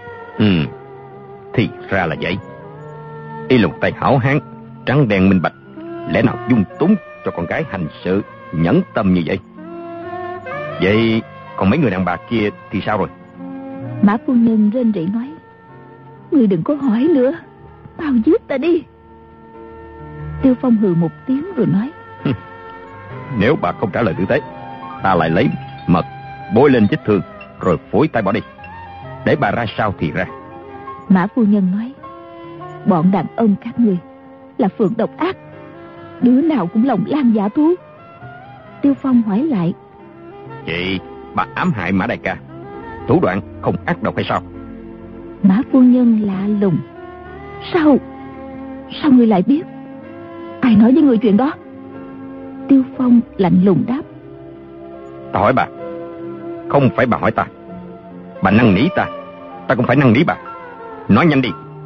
Thì ra là vậy. Y là một tay hảo hán, trắng đen minh bạch, lẽ nào dung túng cho con gái hành sự nhẫn tâm như vậy? Vậy còn mấy người đàn bà kia thì sao rồi? Mã phu nhân rên rỉ nói: Ngươi đừng có hỏi nữa, mau giết ta đi. Tiêu Phong hừ một tiếng rồi nói: Nếu bà không trả lời tử tế, ta lại lấy mật bôi lên vết thương rồi phủi tay bỏ đi, để bà ra sao thì ra. Mã phu nhân nói: Bọn đàn ông các ngươi là phượng độc ác, đứa nào cũng lòng lang dạ thú. Tiêu Phong hỏi lại: Vậy bà ám hại Mã đại ca, thủ đoạn không ác độc hay sao? Mã phu nhân lạ lùng: Sao ngươi lại biết? Ai nói với ngươi chuyện đó? Tiêu Phong lạnh lùng đáp: Ta hỏi bà, không phải bà hỏi ta. Bà năn nỉ ta, ta cũng phải năn nỉ bà. Nói nhanh đi.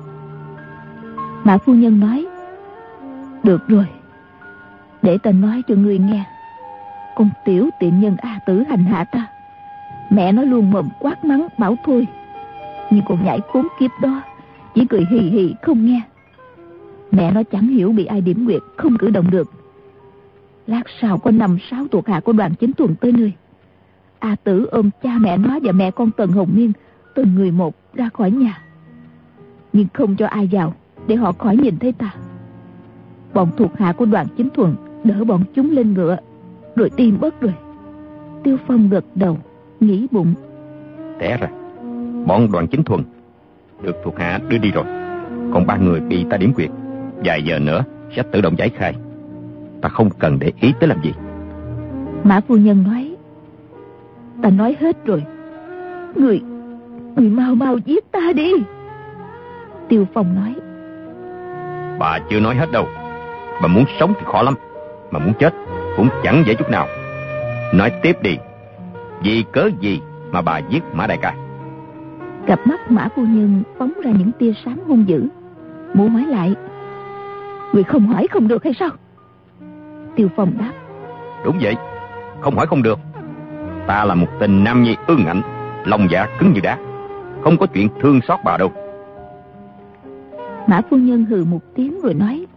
Mã phu nhân nói: Được rồi, để ta nói cho ngươi nghe. Con tiểu tiện nhân A Tử hành hạ ta, mẹ nó luôn mồm quát mắng bảo thôi, nhưng con nhãi khốn kiếp đó chỉ cười hì hì không nghe. Mẹ nó chẳng hiểu bị ai điểm nguyệt, không cử động được. Lát sau có 5-6 thuộc hạ của Đoàn Chính Thuần tới nơi. A Tử ôm cha mẹ nó và mẹ con Tần Hồng Miên từng người một ra khỏi nhà, nhưng không cho ai vào để họ khỏi nhìn thấy ta. Bọn thuộc hạ của Đoàn Chính Thuần đỡ bọn chúng lên ngựa rồi đi mất rồi. Tiêu Phong gật đầu nghĩ bụng: Té ra bọn Đoàn Chính Thuần được thuộc hạ đưa đi rồi, còn 3 người bị ta điểm quyệt, vài giờ nữa sẽ tự động giải khai. Ta không cần để ý tới làm gì. Mã phu nhân nói: Ta nói hết rồi, người mau mau giết ta đi. Tiêu Phong nói: Bà chưa nói hết đâu. Bà muốn sống thì khó lắm, mà muốn chết cũng chẳng dễ chút nào. Nói tiếp đi, vì cớ gì mà bà giết Mã đại ca? Cặp mắt Mã phu nhân phóng ra những tia sáng hung dữ, muốn hỏi lại: Người không hỏi không được hay sao? Tiêu Phong đáp: Đúng vậy, không hỏi không được. Ta là một tên nam nhi ương ngạnh, lòng dạ cứng như đá, không có chuyện thương xót bà đâu. Mã phu nhân hừ một tiếng rồi nói: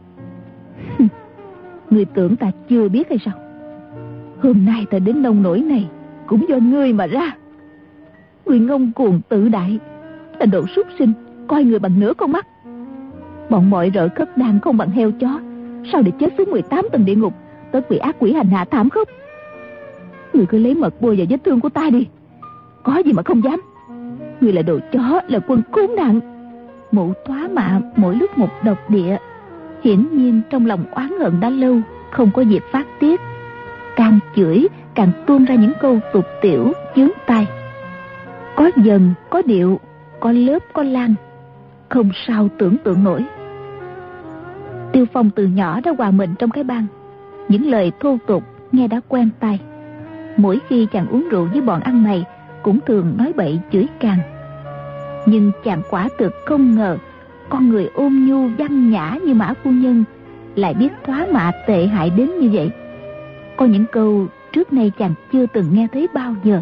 Người tưởng ta chưa biết hay sao? Hôm nay ta đến nông nỗi này cũng do ngươi mà ra. Người ngông cuồng tự đại, là đồ súc sinh, coi người bằng nửa con mắt. Bọn mọi rợ khất đan không bằng heo chó, sao để chết xuống 18 tầng địa ngục, tất bị ác quỷ hành hạ thảm khốc. Người cứ lấy mật bôi vào vết thương của ta đi, có gì mà không dám. Người là đồ chó, là quân khốn nạn, mụ thoá mạ mỗi lúc một độc địa. Hiển nhiên trong lòng oán hận đã lâu, không có dịp phát tiết, càng chửi càng tuôn ra những câu tục tiểu chướng tai. Có dần, có điệu, có lớp, có lan, không sao tưởng tượng nổi. Tiêu Phong từ nhỏ đã hòa mình trong cái bang, những lời thô tục nghe đã quen tai. Mỗi khi chàng uống rượu với bọn ăn mày cũng thường nói bậy chửi càng. Nhưng chàng quả thực không ngờ con người ôn nhu văn nhã như Mã phu nhân lại biết thoá mạ tệ hại đến như vậy. Có những câu trước nay chàng chưa từng nghe thấy bao giờ.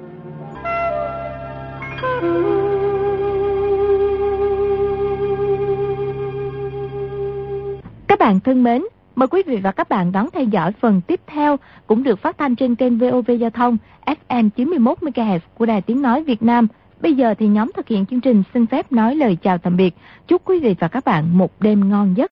Các bạn thân mến, mời quý vị và các bạn đón theo dõi phần tiếp theo cũng được phát thanh trên kênh VOV Giao thông FM 91 MHz của Đài Tiếng nói Việt Nam. Bây giờ thì nhóm thực hiện chương trình xin phép nói lời chào tạm biệt. Chúc quý vị và các bạn một đêm ngon giấc.